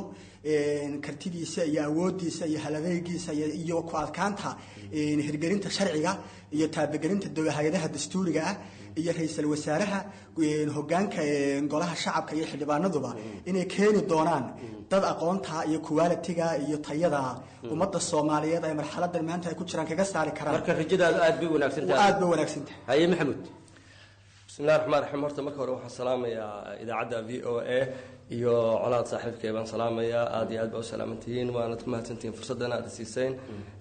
kartidiisa iyo awoodiisa iyo haladeegiisa iyo ku adkaanta hirgelinta sharciga iyo taabagelinta hay'adaha dastuuriga ah iyo ra'iisul wasaaraha hoggaanka golaha shacabka iyo xildhibaanaduba inay keeni doonaan dad aqoonta iyo quality-ga iyo tayada ummadda Soomaaliyeed ay marxaladan maanta ay ku jiraan kaga saari karaan. marka rajadaadu aad bay wanaagsantahay. aad bay wanaagsantahay. haye Maxamuud. bismillahi raxmaani raxiim. horta marka hore waxaan salaamayaa idaacadda VOA iyo Colaad saaxiibkay baan salaamayaa. aad iyo aad baa u salaamantihiin, waana ku mahadsantihiin fursaddan aad siiseen.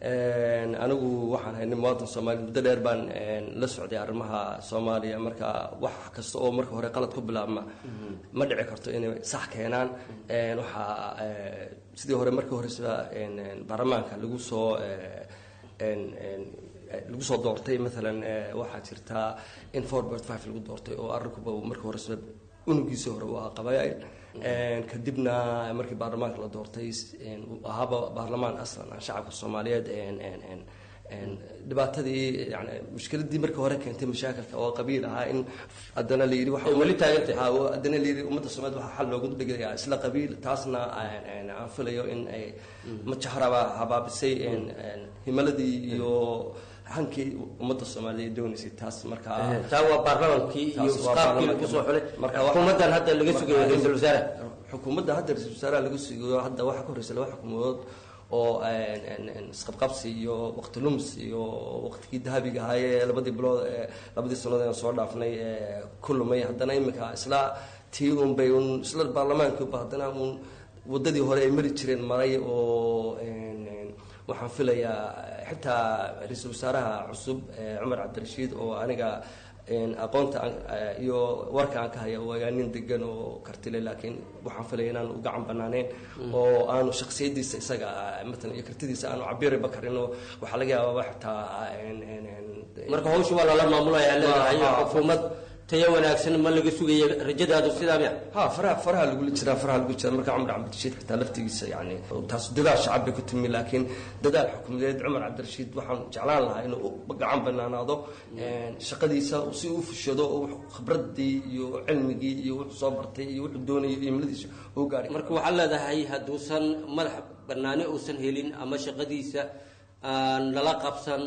anigu waxaan ahay nin muwaadin Soomaali, muddo dheer baan la socday arrimaha Soomaaliya. marka wax kasta oo marka hore qalad ku bilaabma ma dhici karto inay sax keenaan. waxaa sidii hore markii hore sida baarlamaanka lagu soo doortay maalan waxaa jirtaa in 4.5 lagu doortay oo arrinkuba markii hore sida unugiisii hore waa qabayay. kadibna markii baarlamaanka la doortay ahaaba baarlamaan aslan aan shacabka Soomaaliyeed dhibaatadii yani mushkiladii markii hore keentay mashaakilka oo qabiil ahaa in haddana la yidhi waxa wali taagantay haddana la yidhi ummadda Soomaaliyeed waxa xal loogu dhigayaa isla qabiil. taasna aan filayo in ay majahraba habaabisay himaladii iyo hankii ummadda Soomaaliyeed doonaysay taas marka taa waa baarlamaankii iyo qaabkii lagu soo xulay marka xukuumaddan hadda laga sugayo ra'iisul wasaare xukuumadda hadda ra'iisul wasaaraha laga sugayo hadda waxa ka horreysay laba xukuumadood oo isqabqabsi iyo waqti lumis iyo waqtigii dahabiga ahaa ee labadii sannadood ee soo dhaafnay kulmay haddana imika isla tii bay isla baarlamaanka haddana wadadii hore ay mari jireen maray oo waxaan filayaa xitaa ra'iisul wasaaraha cusub Cumar Cabdirashiid oo aniga aqoonta iyo warka aan ka hayo waa nin degan oo kartile laakiin waxaan filayaa inaan u gacan banaaneen oo aanu shakhsiyadiisa isaga midna iyo kartidiisa aanu cabiri bakarino waxa laga yaabaa xitaa marka hawshu waa la maamulayaa leedahay xukuumad tayo wanaagsan ma laga sugayo rajadaadu sidaa miya faraha lagu jira marka Cumar Cabdirashiid xitaa laftigiisa yani taas dadaal shacbi ku timi laakiin dadaal xukuumadeed Cumar Cabdirashiid waxaan jeclaan lahaa inuu gacan banaanaado shaqadiisa si uu fushado oo khibradii iyo cilmigii iyo wuxuu soo bartay iyo wuxuu doonayay imladiisa oo gaaray marka waxa leedahay haduusan madax banaani uusan helin ama shaqadiisa aan lala qabsan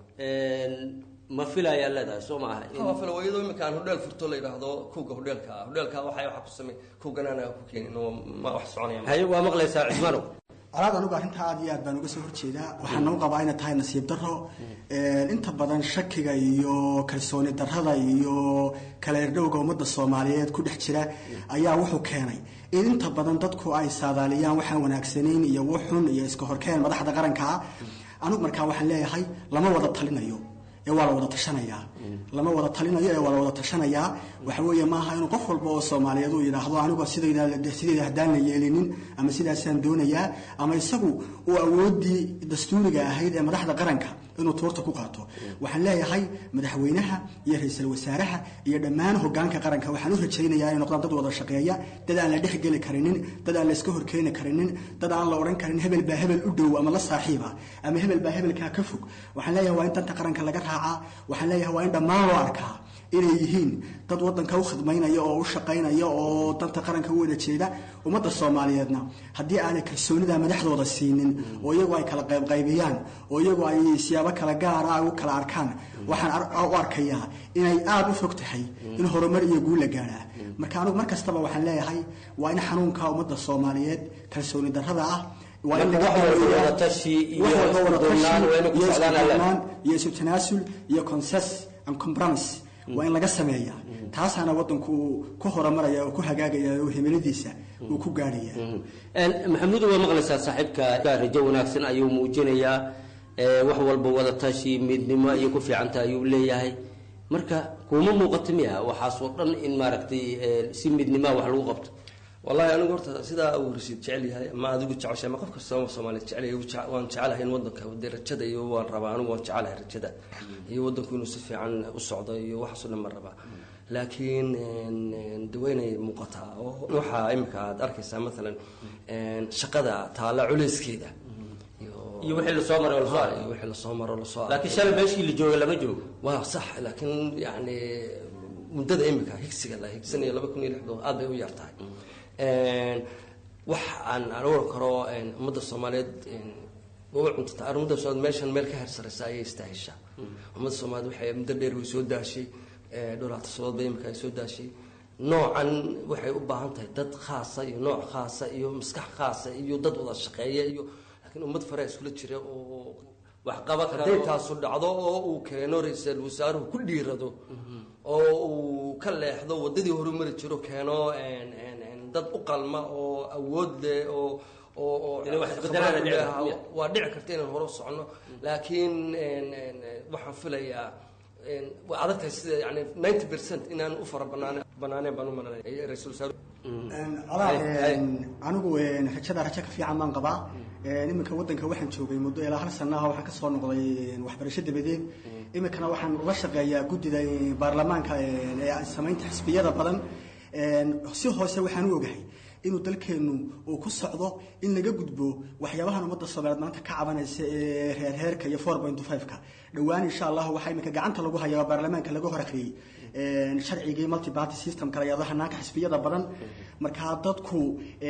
ma filaya leedahay soo ma aha in filo waydo imika aan hodheel furto la yiraahdo kuuga hodheelka waxa ku samay kuuganaana ku keenin oo ma wax soconaya hay waa maqlaysaa Cismaano alaad anugu arrinta aad iyo aad baan uga soo horjeedaa waxaan u qabaa inay tahay nasiib darro inta badan shakiga iyo kalsooni darrada iyo kala irdhowga ummadda Soomaaliyeed ku dhex jira ayaa wuxuu keenay in inta badan dadku ay saadaaliyaan waxaan wanaagsaneyn iyo wuxun iyo iska horkeen madaxda qaranka anigu markaa waxaan leeyahay lama wada talinayo waa la wada tashanayaa lama wada talinayo waa la wada tashanayaa waxa weeye maaha inuu qof walba oo Soomaaliyeed uu yiraahdo anigu sidayda hadaan la yeelinin ama sidaasaan doonayaa ama isagu uu awoodii dastuuriga ahayd ee madaxda qaranka inuu toorta ku qaato waxaan leeyahay madaxweynaha iyo ra'iisul wasaaraha iyo dhammaan hoggaanka qaranka waxaan u rajaynayaa inay noqdaan dad wada shaqeeya dad aan la dhexgali karinin dad aan la iska horkeeni karinin dad aan la oran karin hebel baa hebel u dhow ama la saaxiiba ama hebel baa hebelka ka fog waxaan leeyahay waa in tanta qaranka laga raaca waxaan leeyahay waa in dhammaan loo arkaa inay yihiin dad wadanka u khidmaynaya oo u shaqaynaya oo danta qaranka u wada jeeda ummadda Soomaaliyeedna haddii aanay kalsoonida madaxdooda siinin oo iyagu ay kala qaybiyaan oo iyagu ay siyaabo kala gaar ah u kala arkaan waxaan u arkayaa inay aad u fog tahay in horumar iyo guul la gaaraa marka anigu mar kastaba waxaan leeyahay waa in xanuunka ummadda Soomaaliyeed kalsooni darrada ah waa in laga wada tashi iyo tanaasul iyo consensus and compromise waa in laga sameeyaa taasana wadanku ku horumaraya oo ku hagaagaya oo himiladiisa uu ku gaaraya maxamuud waa maqlaysaa saaxiibka rajo wanaagsan ayuu muujinayaa wax walba wada tashi midnimo iyo ku fiicanta ayuu leeyahay marka kuma muuqato miya waxaas oo dhan in maaragtay si midnimo wax lagu qabto والله أنا قلت سيدا أو رشيد جعلي هاي ما أذوق تعيش ما قفك السوام الصومالي جعلي وان جعلها هي ودك ودير الشدة يوان ربعان وان جعلها الشدة هي ودك ينصفي عن السعودية وحصل لما الربع لكن دويني مقطع نوحة إمك أركز مثلا شقدا طالع عليس كذا يوحل الصومر ولا صار يوحل الصومر ولا صار لكن شال ماشي اللي جوا لما جوا واه صح لكن يعني مدة إمك هيكسي الله هيكسني لما كوني لحظة هذا هو يرتاح wax aan aroor karo ummadda Soomaaliyeed oo cuntada ummadda Soomaaliyeed meeshan meel ka hersaraysa ay istaahisha ummadda Soomaaliyeed waxay muddo dheer way soo daashay dhowrata sabab bay imka soo daashay noocan waxay u baahan tahay dad khaas ah iyo nooc khaas ah iyo maskax khaas ah iyo dad wada shaqeeya iyo laakiin ummad faraas kula jira oo wax qaba karo taas u dhacdo oo uu keeno ra'iisul wasaaruhu ku dhiirado oo uu ka leexdo wadadii horumar jiro keeno dad u qalma oo awood leh oo wax beddelada waa dhici karta inaan hore u socono laakiin waxaan filayaa waa adagtahay sida yani 90% inaan u fara banaaneen baan u maleeyahay ra'iisul wasaaruhu anigu rajo ka fiican baan qabaa iminka wadanka waxaan joogay muddo ilaa hal sano ah waxaan ka soo noqday waxbarasho dabadeed iminkana waxaan uga shaqeeyaa guddida baarlamaanka ee samaynta xisbiyada badan si hoose waxaan u ogahay inuu dalkeenu uu ku socdo in laga gudbo waxyaabahan ummadda Soomaaliyeed maanta ka cabanaysa ee reerka iyo 4.5ka dhawaan insha Allah waxa iminka gacanta lagu hayaa baarlamaanka lagu hor akhriyay sharcigii multi party system kala yadaha naanka xisbiyada badan marka dadku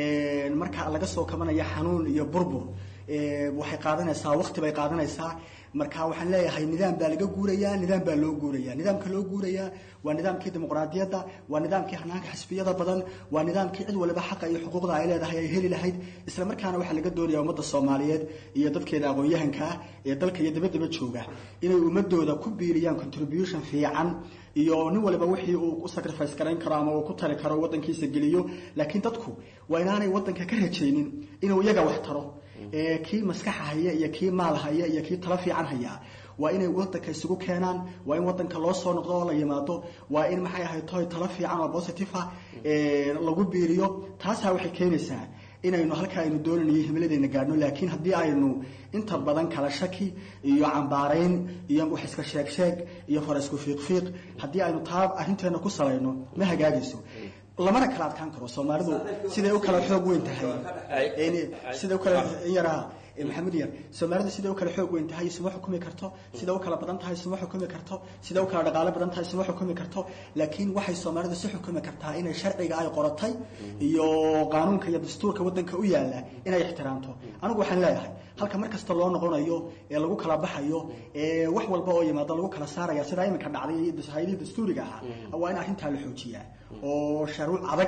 marka laga soo kabanaya xanuun iyo burbur waxay qaadanaysaa waqti bay qaadanaysaa marka waxaan leeyahay nidaam baa laga guurayaa, nidaam baa loo guurayaa. Nidaamka loo guurayaa waa nidaamkii dimuqraadiyadda, waa nidaamkii hanaanka xisbiyada badan, waa nidaamkii cid waliba xaqa iyo xuquuqda ay leedahay ay heli lahayd. Isla markaana waxaa laga doonayaa ummadda Soomaaliyeed iyo dadkeeda aqoon-yahanka ah ee dalka iyo dibadda jooga inay ummadooda ku biiriyaan contribution fiican iyo nin waliba wixii uu u sacrifice garan karo ama uu ku tari karo wadankiisa geliyo. laakiin dadku waa inaanay wadanka ka rajaynin inuu iyaga wax taro. kii maskax haya iyo kii maal haya iyo kii talo fiican haya waa inay wadanka isugu keenaan, waa in wadanka loo soo noqdo oo la yimaado, waa in maxay ahayd talo fiican oo positive ah lagu biiriyo. taasaa waxay keenaysaa inaynu halka aynu doonayno himiladeena gaadhno. laakiin haddii aynu inta badan kala shaki iyo cambaarayn iyo wax iska sheeg iyo fara isku fiiq haddii aynu taa arrinteena ku salayno ma hagaagayso. lamana kala adkaan karo. Soomaalidu siday u kala xoog weyn tahay siday u kala yaraa maxamed yar Soomaalidu siday u kala xoog weyn tahay isma xukumi karto, siday u kala badan tahay isma xukumi karto, siday u kala dhaqaale badan tahay isma xukumi karto. laakiin waxay Soomaalidu si xukumi kartaa inay sharciga ay qoratay iyo qaanuunka iyo dastuurka wadanka u yaala inay ixtiraamto. anigu waxaan leeyahay halka markasta loo noqonayo ee lagu kala baxayo ee wax walba oo yimaado lagu kala saaraya sida iminka dhacday hay'adaha dastuuriga ah waa in arrinta la xoojiyaa oo sharci adag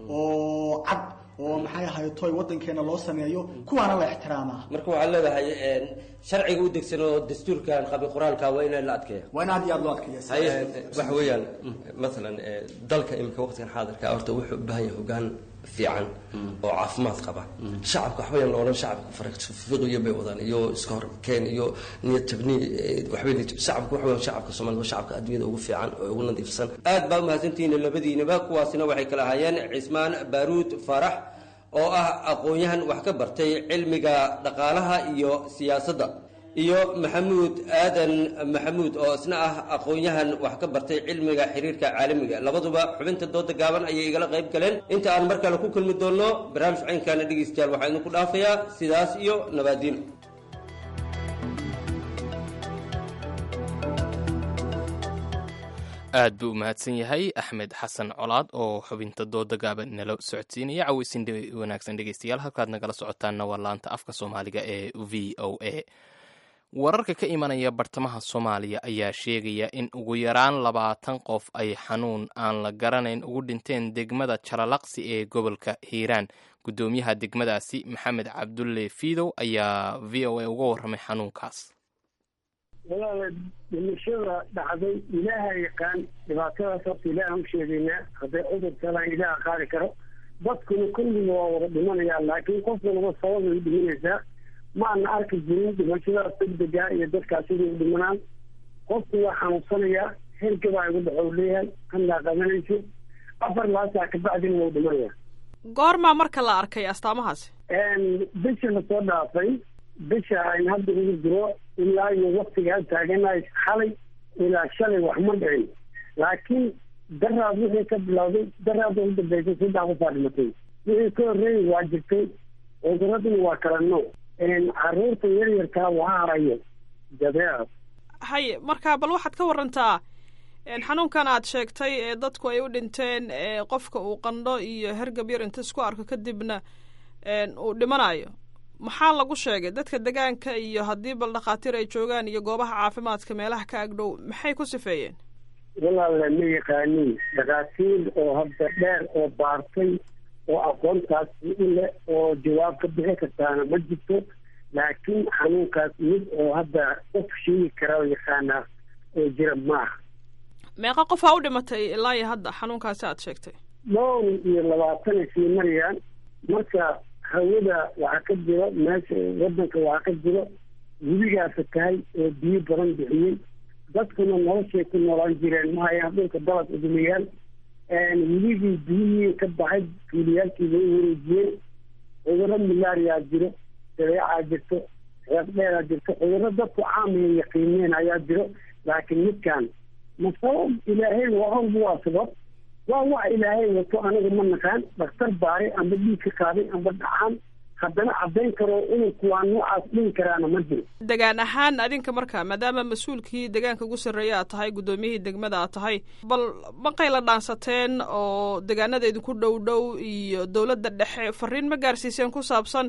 oo cad oo maxay ahayd toy wadankeena loo sameeyo kuwaana la ixtiraamaa. marka waxaa leedahay sharciga u degsan oo dastuurkan qabi qoraalka waa in la adkeeyo, waa in aad iyo aad loo adkeeyo. waxa weeyaan maalan dalka imika waqtigan xaadirka horta wuxuu u baahan yahay hoggaan fiican oo caafimaad qaba. shacabka waxba yan loolan shacabka farqiyo bay wadaan iyo iska hor keen iyo niyad tabni waxbay shacabka waxa weeyaan shacabka Soomaaliyeed shacabka adduunyada ugu fiican oo ugu nadiifsan. aad baa u mahadsantihiin labadiinaba. kuwaasina waxay kala hayeen Cismaan Baaruud Faarax oo ah aqoon-yahan wax ka bartay cilmiga dhaqaalaha iyo siyaasadda, iyo Maxamuud Aadan Maxamuud oo isna ah aqoon-yahan wax ka bartay cilmiga xiriirka caalamiga. labaduba xubinta dooda gaaban ayay igala qayb galeen. inta aan mar kale ku kulmi doonno barnaamij caynkaana dhegeystayaal waxaa idinku dhaafayaa sidaas iyo nabaadiin. aad buu u mahadsan yahay Axmed Xasan Colaad oo xubinta dooda gaaban nala socodsiinaya. caweysin wanaagsan dhegeystayaal, halkaad nagala socotaanna waa laanta afka Soomaaliga ee VOA. wararka ka imanaya bartamaha Soomaaliya ayaa sheegaya in ugu yaraan 20 qof ay xanuun aan la garanayn ugu dhinteen degmada Jalalaqsi ee gobolka Hiiraan. gudoomiyaha degmadaasi Maxamed Cabdulle Fiidow ayaa VOA uga warramay xanuunkaas. walaal dhimashada dhacday ilaahay yaqaan, dhibaatadaas horta ilaahay u sheegaynaa. hadday cudur talaan ilaaha qaadi karo. dadkuna kulliga waa wada dhimanayaan, laakiin qofka laga sabab ay dhimanaysaa. ma ana arki jirin dhimashadaas degdega iyo dadkaas sidii u dhimanaan. qofku waa xanuunsanayaa, hergabaa igu dhaxow leeyahay, kandaa qabanayso 4 laasaa kabacdina wuu dhimanayaa. goormaa marka la arkay astaamahaasi? bisha lasoo dhaafay, bisha aynu hadda ugu jiro ilaa iyo waktigaa taaganahay xalay ilaa shalay wax ma dhicin. laakiin daraad wixii ka bilowday, daraada u dambeysay 3 qofaa dhimatay. wixii ka horreeyay waa jirtay. cuduraduna waa kala nooc. caruurta yaryarkaa waa harayo jabeecad. haye marka bal waxaad ka warantaa xanuunkan aad sheegtay ee dadku ay u dhinteen, qofka uu qandho iyo hergab yar inta isku arko kadibna uu dhimanayo. maxaa lagu sheegay dadka degaanka iyo haddii bal dhakhaatiir ay joogaan iyo goobaha caafimaadka meelaha ka agdhow maxay ku sifeeyeen? walaala ma yaqaanin. dhakhaatiir oo hadda dheer oo baartay oo aqoontaas u leh oo jawaab ka bixi kartaana ma jirto. laakiin xanuunkaas mid oo hadda qof sheegi kara oo yaqaanaa oo jira maaha. meeqa qofaa u dhimatay ilaa iyo hadda xanuunkaasi aad sheegtay? 20 sii marayaan. marka hawada waxaa ka jiro meesha wadanka waxaa ka jiro webigaasa tahay oo biyo badan bixiyey. dadkuna noloshay ku noolaan jireen mahayaan, dhulka dalad udumayaan. weligii biyihii ka baxay tuuliyaalkii lagu wareejiyey. cudurro milaariyaa jiro, dabeecaa jirto, reebdheeraa jirto. cudurro dadku caamaya yaqiineen ayaa jiro. laakiin midkaan ma sabab ilaahay waa sabab, waa wax ilaahay wato anaga ma naqaan. dhakhtar baare amba dhiig ka qaaday amba dhacaan haddana caddayn karo cudurku waa noocaas dhihi karaana ma jiro. degaan ahaan adinka marka maadaama mas-uulkii deegaanka ugu sarreeya aad tahay, guddoomiyihii degmada aad tahay, bal maqay la dhaansateen oo deegaanada idinku dhow dhow iyo dowladda dhexe fariin ma gaarsiiseen ku saabsan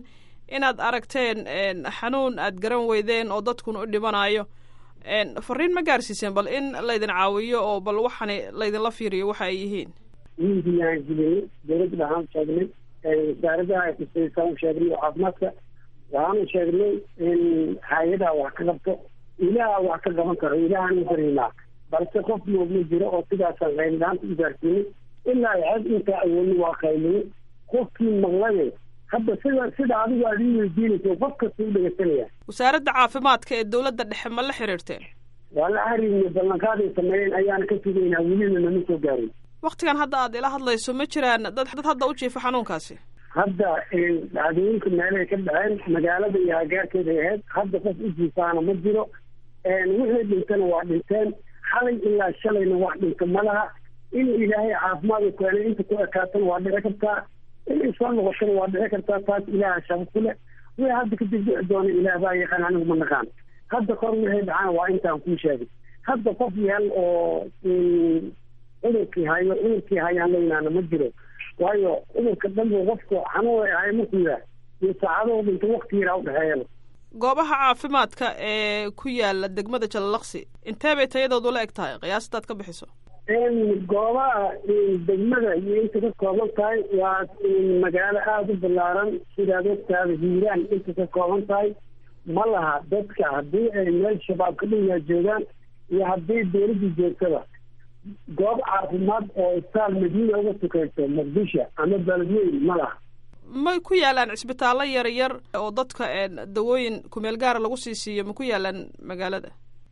inaad aragteen xanuun aad garan weydeen oo dadkuna u dhimanayo fariin ma gaarsiiseen bal in laydin caawiyo oo bal waxaana laydinla fiiriyo waxa ay yihiin wiilkiyaan gelinay dowladda dhahaan sheegnay wasaaradaha ay kusaysaan u sheegnay oo caafimaadka waxaanu sheegnay in hay-adaha wax ka qabto ilaaha wax ka qaban karo ilaahaan u bariynaa balse qof moogma jiro oo sidaasaan qaylidhaanta u gaarsiinay ilaa cod intaa awoodna waa qayliyey qofkii maqlane hadda sida adigu aad ii weydiinayso qof kasta u dhegeysanaya wasaaradda caafimaadka ee dowladda dhexe ma la xiriirteen waa la xiriirnay ballanqaaday sameeyeen ayaana ka sugaynaa welina nama soo gaarin waktigan hadda aad ila hadlayso ma jiraan dad hadda u jiifa xanuunkaasi hadda dhacdooyinka meelay ka dhaceen magaalada iyo hagaarkeeday ahayd hadda qof u jiifaana ma jiro wixii dhintana waa dhinteen xalay ilaa shalayna wax dhinta ma laha in ilaahay caafimaad u keenay inta ku ekaatana waa dhici kartaa inay soo noqotana waa dhici kartaa taas ilaaha shaqo ku leh wixii hadda kadib dhici doona ilaah baa yaqaan anigu ma naqaan hadda kor wixii dhacana waa intaan kuu sheegay hadda qof yaal oo cudurkii hayaan laynaana ma jiro waayo cudurka dhanbu qofku xanuun ay ahay markuu yahay iyo saacadoo dhinta wakti yaraa udhexeeyana goobaha caafimaadka ee ku yaala degmada jalalaqsi intee bay tayadoodu la eg tahay qiyaastaad ka bixiso goobaha degmada iyo inta ka kooban tahay waa magaalo aada u ballaaran sidaad ogtaada hiiraan inta ka kooban tahay ma laha dadka haddii ay meel shabaab ka dhanyaa joogaan iyo haddii dowladda joogtada goob caafimaad oo istaal madiina uga tukayso muqdisho ama beledweyn ma laha ma ku yaalaan cisbitaallo yaryar oo dadka dawooyin kumeel gaara lagu sii siiyo ma ku yaalaan magaalada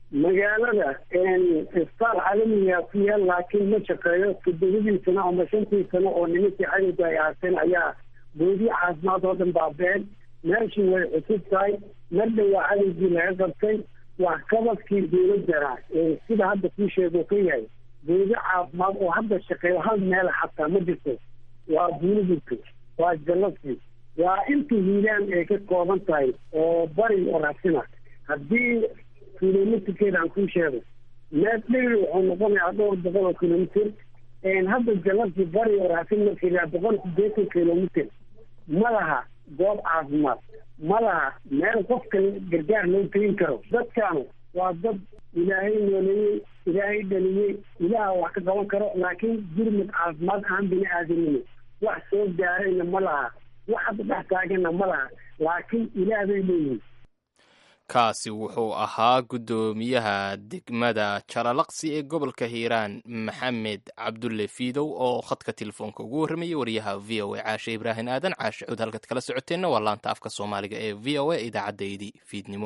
isbitaal caalamiga ku yaal laakiin ma shaqeeyo todobadii sano ama shantii sano oo nimankii cadowga ay aaseen ayaa boodi caafimaad oo dhan baabeen meeshii way cusub tahay mar dhowaa cadowgii laga qabtay wax qabadkii dowladana sida hadda kuu sheego ka yahay boodi caafimaad oo hadda shaqeeyo hal meel xataa ma jirto waa buulibulka waa jalladkii waa inta hiilaan ay ka kooban tahay oo bari oo raasina haddii kilomitrkeeda aan kuu sheego meel dheri wuxuu noqonayaa dhowr boqol oo kilomitr hadda jalladkii bari oo raasin markii 180 kilomitr ma laha goob caafimaad ma laha meel qofka gargaar loo gelin karo dadkaanu waa dad ilaahay nooleeyey ilaahay dhaliyey ilaaha wax ka qaban karo laakiin gurmud caafimaad aan bini aadamina wax soo gaarayna ma laha wax hadda dhex taagana ma laha laakiin ilaah bay leeyihin kaasi wuxuu ahaa guddoomiyaha degmada jalalaqsi ee gobolka hiiraan maxamed cabdulle fiidow oo khadka telefoonka ugu warramayay wariyaha v o a caashe ibraahim aadan caashe cud halkaad kala socoteenna waa laanta afka soomaaliga ee v o a idaacaddaydi fiidnimo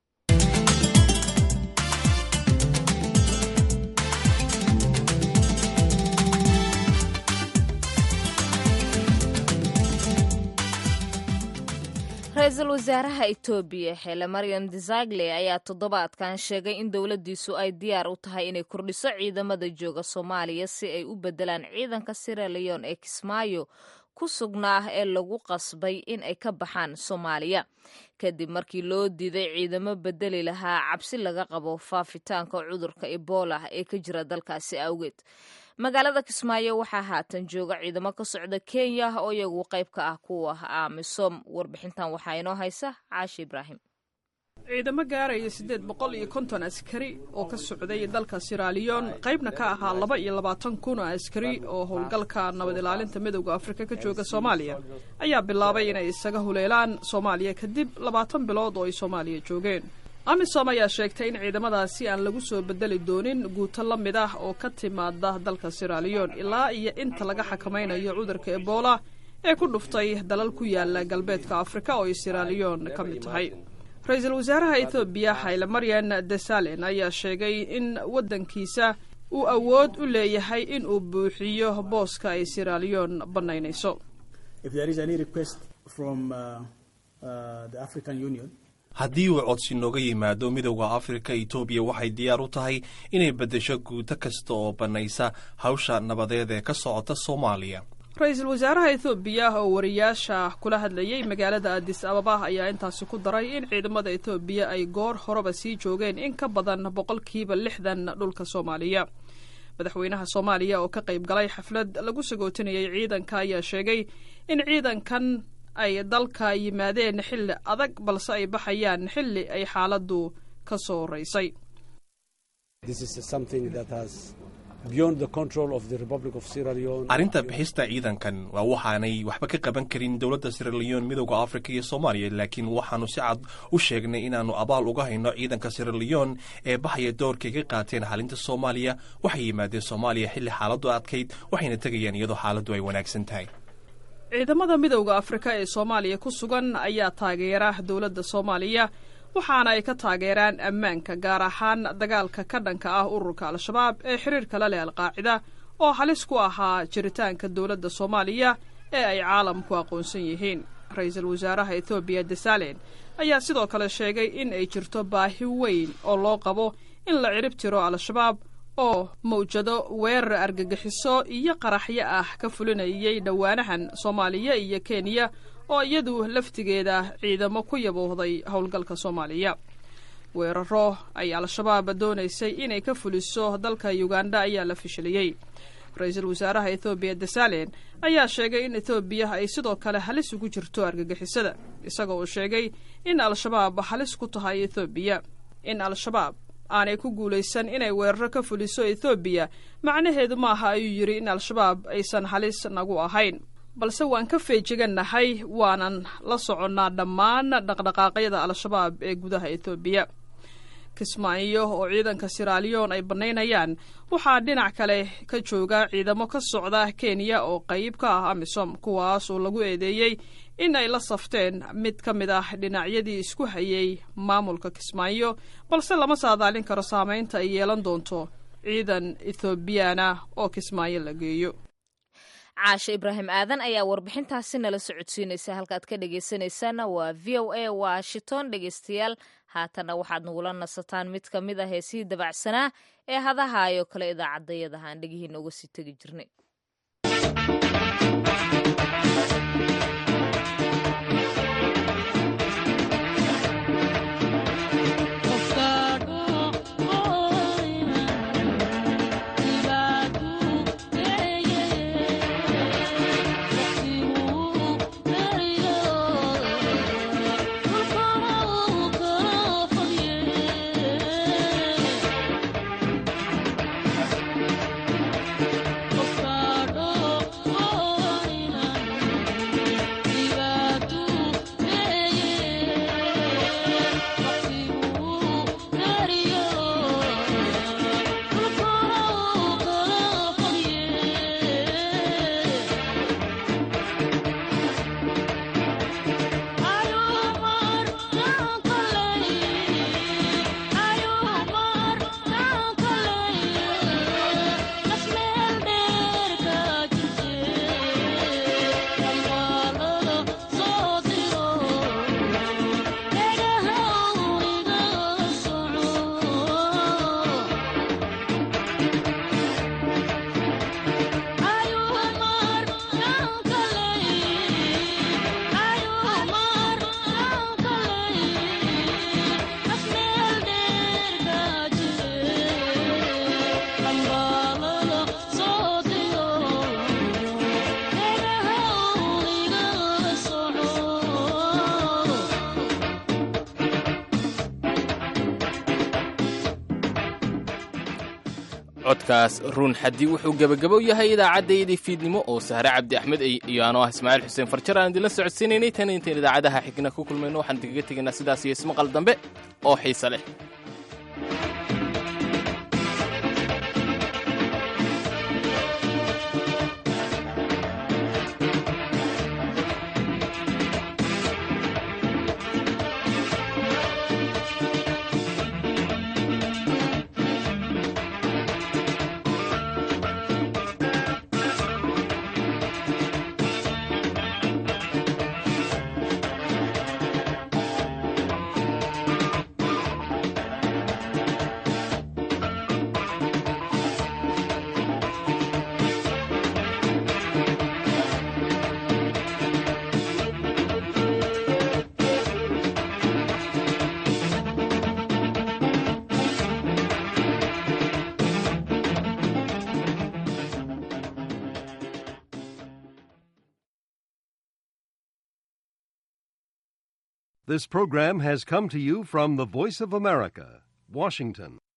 ra-iisul wasaaraha etoobiya xeele maryam desagle ayaa toddobaadkan sheegay in dowladdiisu ay diyaar u tahay inay kordhiso ciidamada jooga soomaaliya si ay u beddelaan ciidanka sierra leone ee kismaayo ku sugnaa ee lagu qasbay in ay ka baxaan soomaaliya kadib markii loo diiday ciidamo bedeli lahaa cabsi laga qabo faafitaanka cudurka ebola ee ka jira dalkaasi awgeed magaalada kismaayo waxaa haatan jooga ciidamo ka socda kenya oo iyagu qayb ka ah kuwa amisom warbixintan waxaa inoo haysa caashi ibraahim ciidamo gaaraya 850 askari oo ka socday dalka Sierra Leone qaybna ka ahaa 22,000 askari oo howlgalka nabad ilaalinta midowga Afrika ka jooga Soomaaliya ayaa bilaabay inay isaga huleelaan Soomaaliya kadib 20 bilood oo ay Soomaaliya joogeen amisom ayaa sheegtay in ciidamadaasi aan lagu soo bedeli doonin guuto la mid ah oo ka timaada dalka Sierra Leone ilaa iyo inta laga xakamaynayo cudurka Ebola ee ku dhuftay dalal ku yaala galbeedka Afrika oo Sierra Leone ka mid tahay ra-iisul wasaaraha Ethiopia Haile Mariam Desalegn ayaa sheegay in wadankiisa uu awood u leeyahay in uu buuxiyo booska ay Sierra Leone banaynayso haddii uu codsi nooga yimaado midowda afrika etoobiya waxay diyaar u tahay inay beddesho guuto kasta oo bannaysa hawsha nabadeed ee ka socota soomaaliya ra-iisul wasaaraha Ethiopia oo wariyaasha kula hadlayay magaalada Addis Ababa ayaa intaasi ku daray in ciidamada Ethiopia ay goor horeba sii joogeen in ka badan 60% dhulka Soomaaliya madaxweynaha Soomaaliya oo ka qayb galay xaflad lagu sagootinayay ciidanka ayaa sheegay in ciidankan ay dalka yimaadeen xilli adag balse ay baxayaan xilli ay xaaladdu ka soo horeysay. arrinta bixista ciidankan waa waxaanay waxba ka qaban karin dowladda Sierra Leone, midowda Afrika iyo Soomaaliya, laakiin waxaanu si cad u sheegnay inaanu abaal uga hayno ciidanka Sierra Leone ee baxaya doorkay ka qaateen xalinta Soomaaliya. waxay yimaadeen Soomaaliya xilli xaaladdu adkayd, waxayna tegayaan iyadoo xaaladdu ay wanaagsan tahay. ciidamada midowda Afrika ee Soomaaliya ku sugan ayaa taageera dowladda Soomaaliya, waxaana ay ka taageeraan ammaanka, gaar ahaan dagaalka ka dhanka ah ururka al-shabaab ee xiriirka la leh al-qaacida oo halis ku ahaa jiritaanka dowladda Soomaaliya ee ay caalamku aqoonsan yihiin. ra-iisul wasaaraha Ethiopia Desalegn ayaa sidoo kale sheegay in ay jirto baahi weyn oo loo qabo in la cirib tiro al-shabaab oo mawjado weerar argagixiso iyo qaraxyo ah ka fulinayay dhowaanahan Soomaaliya iyo Kenya oo iyadu laftigeeda ciidamo ku yaboohday howlgalka Soomaaliya. weeraro ay al-shabaab doonaysay inay ka fuliso dalka Uganda ayaa la fashiliyay. ra-iisul wasaaraha Ethiopia Desalegn ayaa sheegay in Ethiopia ay sidoo kale halis ugu jirto argagixisada, isagoo sheegay in al-shabaab halis ku tahay Ethiopia. in al-shabaab aanay ku guulaysan inay weeraro ka fuliso Ethiopia macnaheedu maaha ayuu yiri in al-shabaab aysan halis nagu ahayn, balse waan ka feejigannahay, waanan la soconnaa dhammaan dhaqdhaqaaqyada al-shabaab ee gudaha Ethiopia. Kismaayo oo ciidanka Sierra Leone ay banaynayaan waxaa dhinac kale ka jooga ciidamo ka socda Kenya oo qayb ka ah AMISOM, kuwaas oo lagu eedeeyey in ay la safteen mid ka mid ah dhinacyadii isku hayay maamulka Kismaayo, balse lama saadaalin karo saamaynta ay yeelan doonto ciidan Ethiopiana oo Kismaayo la geeyo. caashe ibraahim aadan ayaa warbixintaasi nala socodsiinaysa. halkaad ka dhagaysanaysaan waa VOA Washington. dhegaystayaal, haatana waxaad nagula nasataan mid ka mid ah heesihii dabacsanaa ee hadahaayoo kale idaacadayada aan dhegihiina uga sii tegi jirnay. codkaas ruun xaddi wuxuu gebagabo yahay idaacaddayadii fiidnimo oo Sahre Cabdi Axmed iyo anoo ah Ismaaciil Xuseen Farjar aan idinla socodsiinaynay. tan intaan idaacadaha xigna ku kulmayno waxaan idinkaga tegaynaa sidaas iyo ismaqal dambe oo xiiso leh. This program has come to you from the Voice of America, Washington.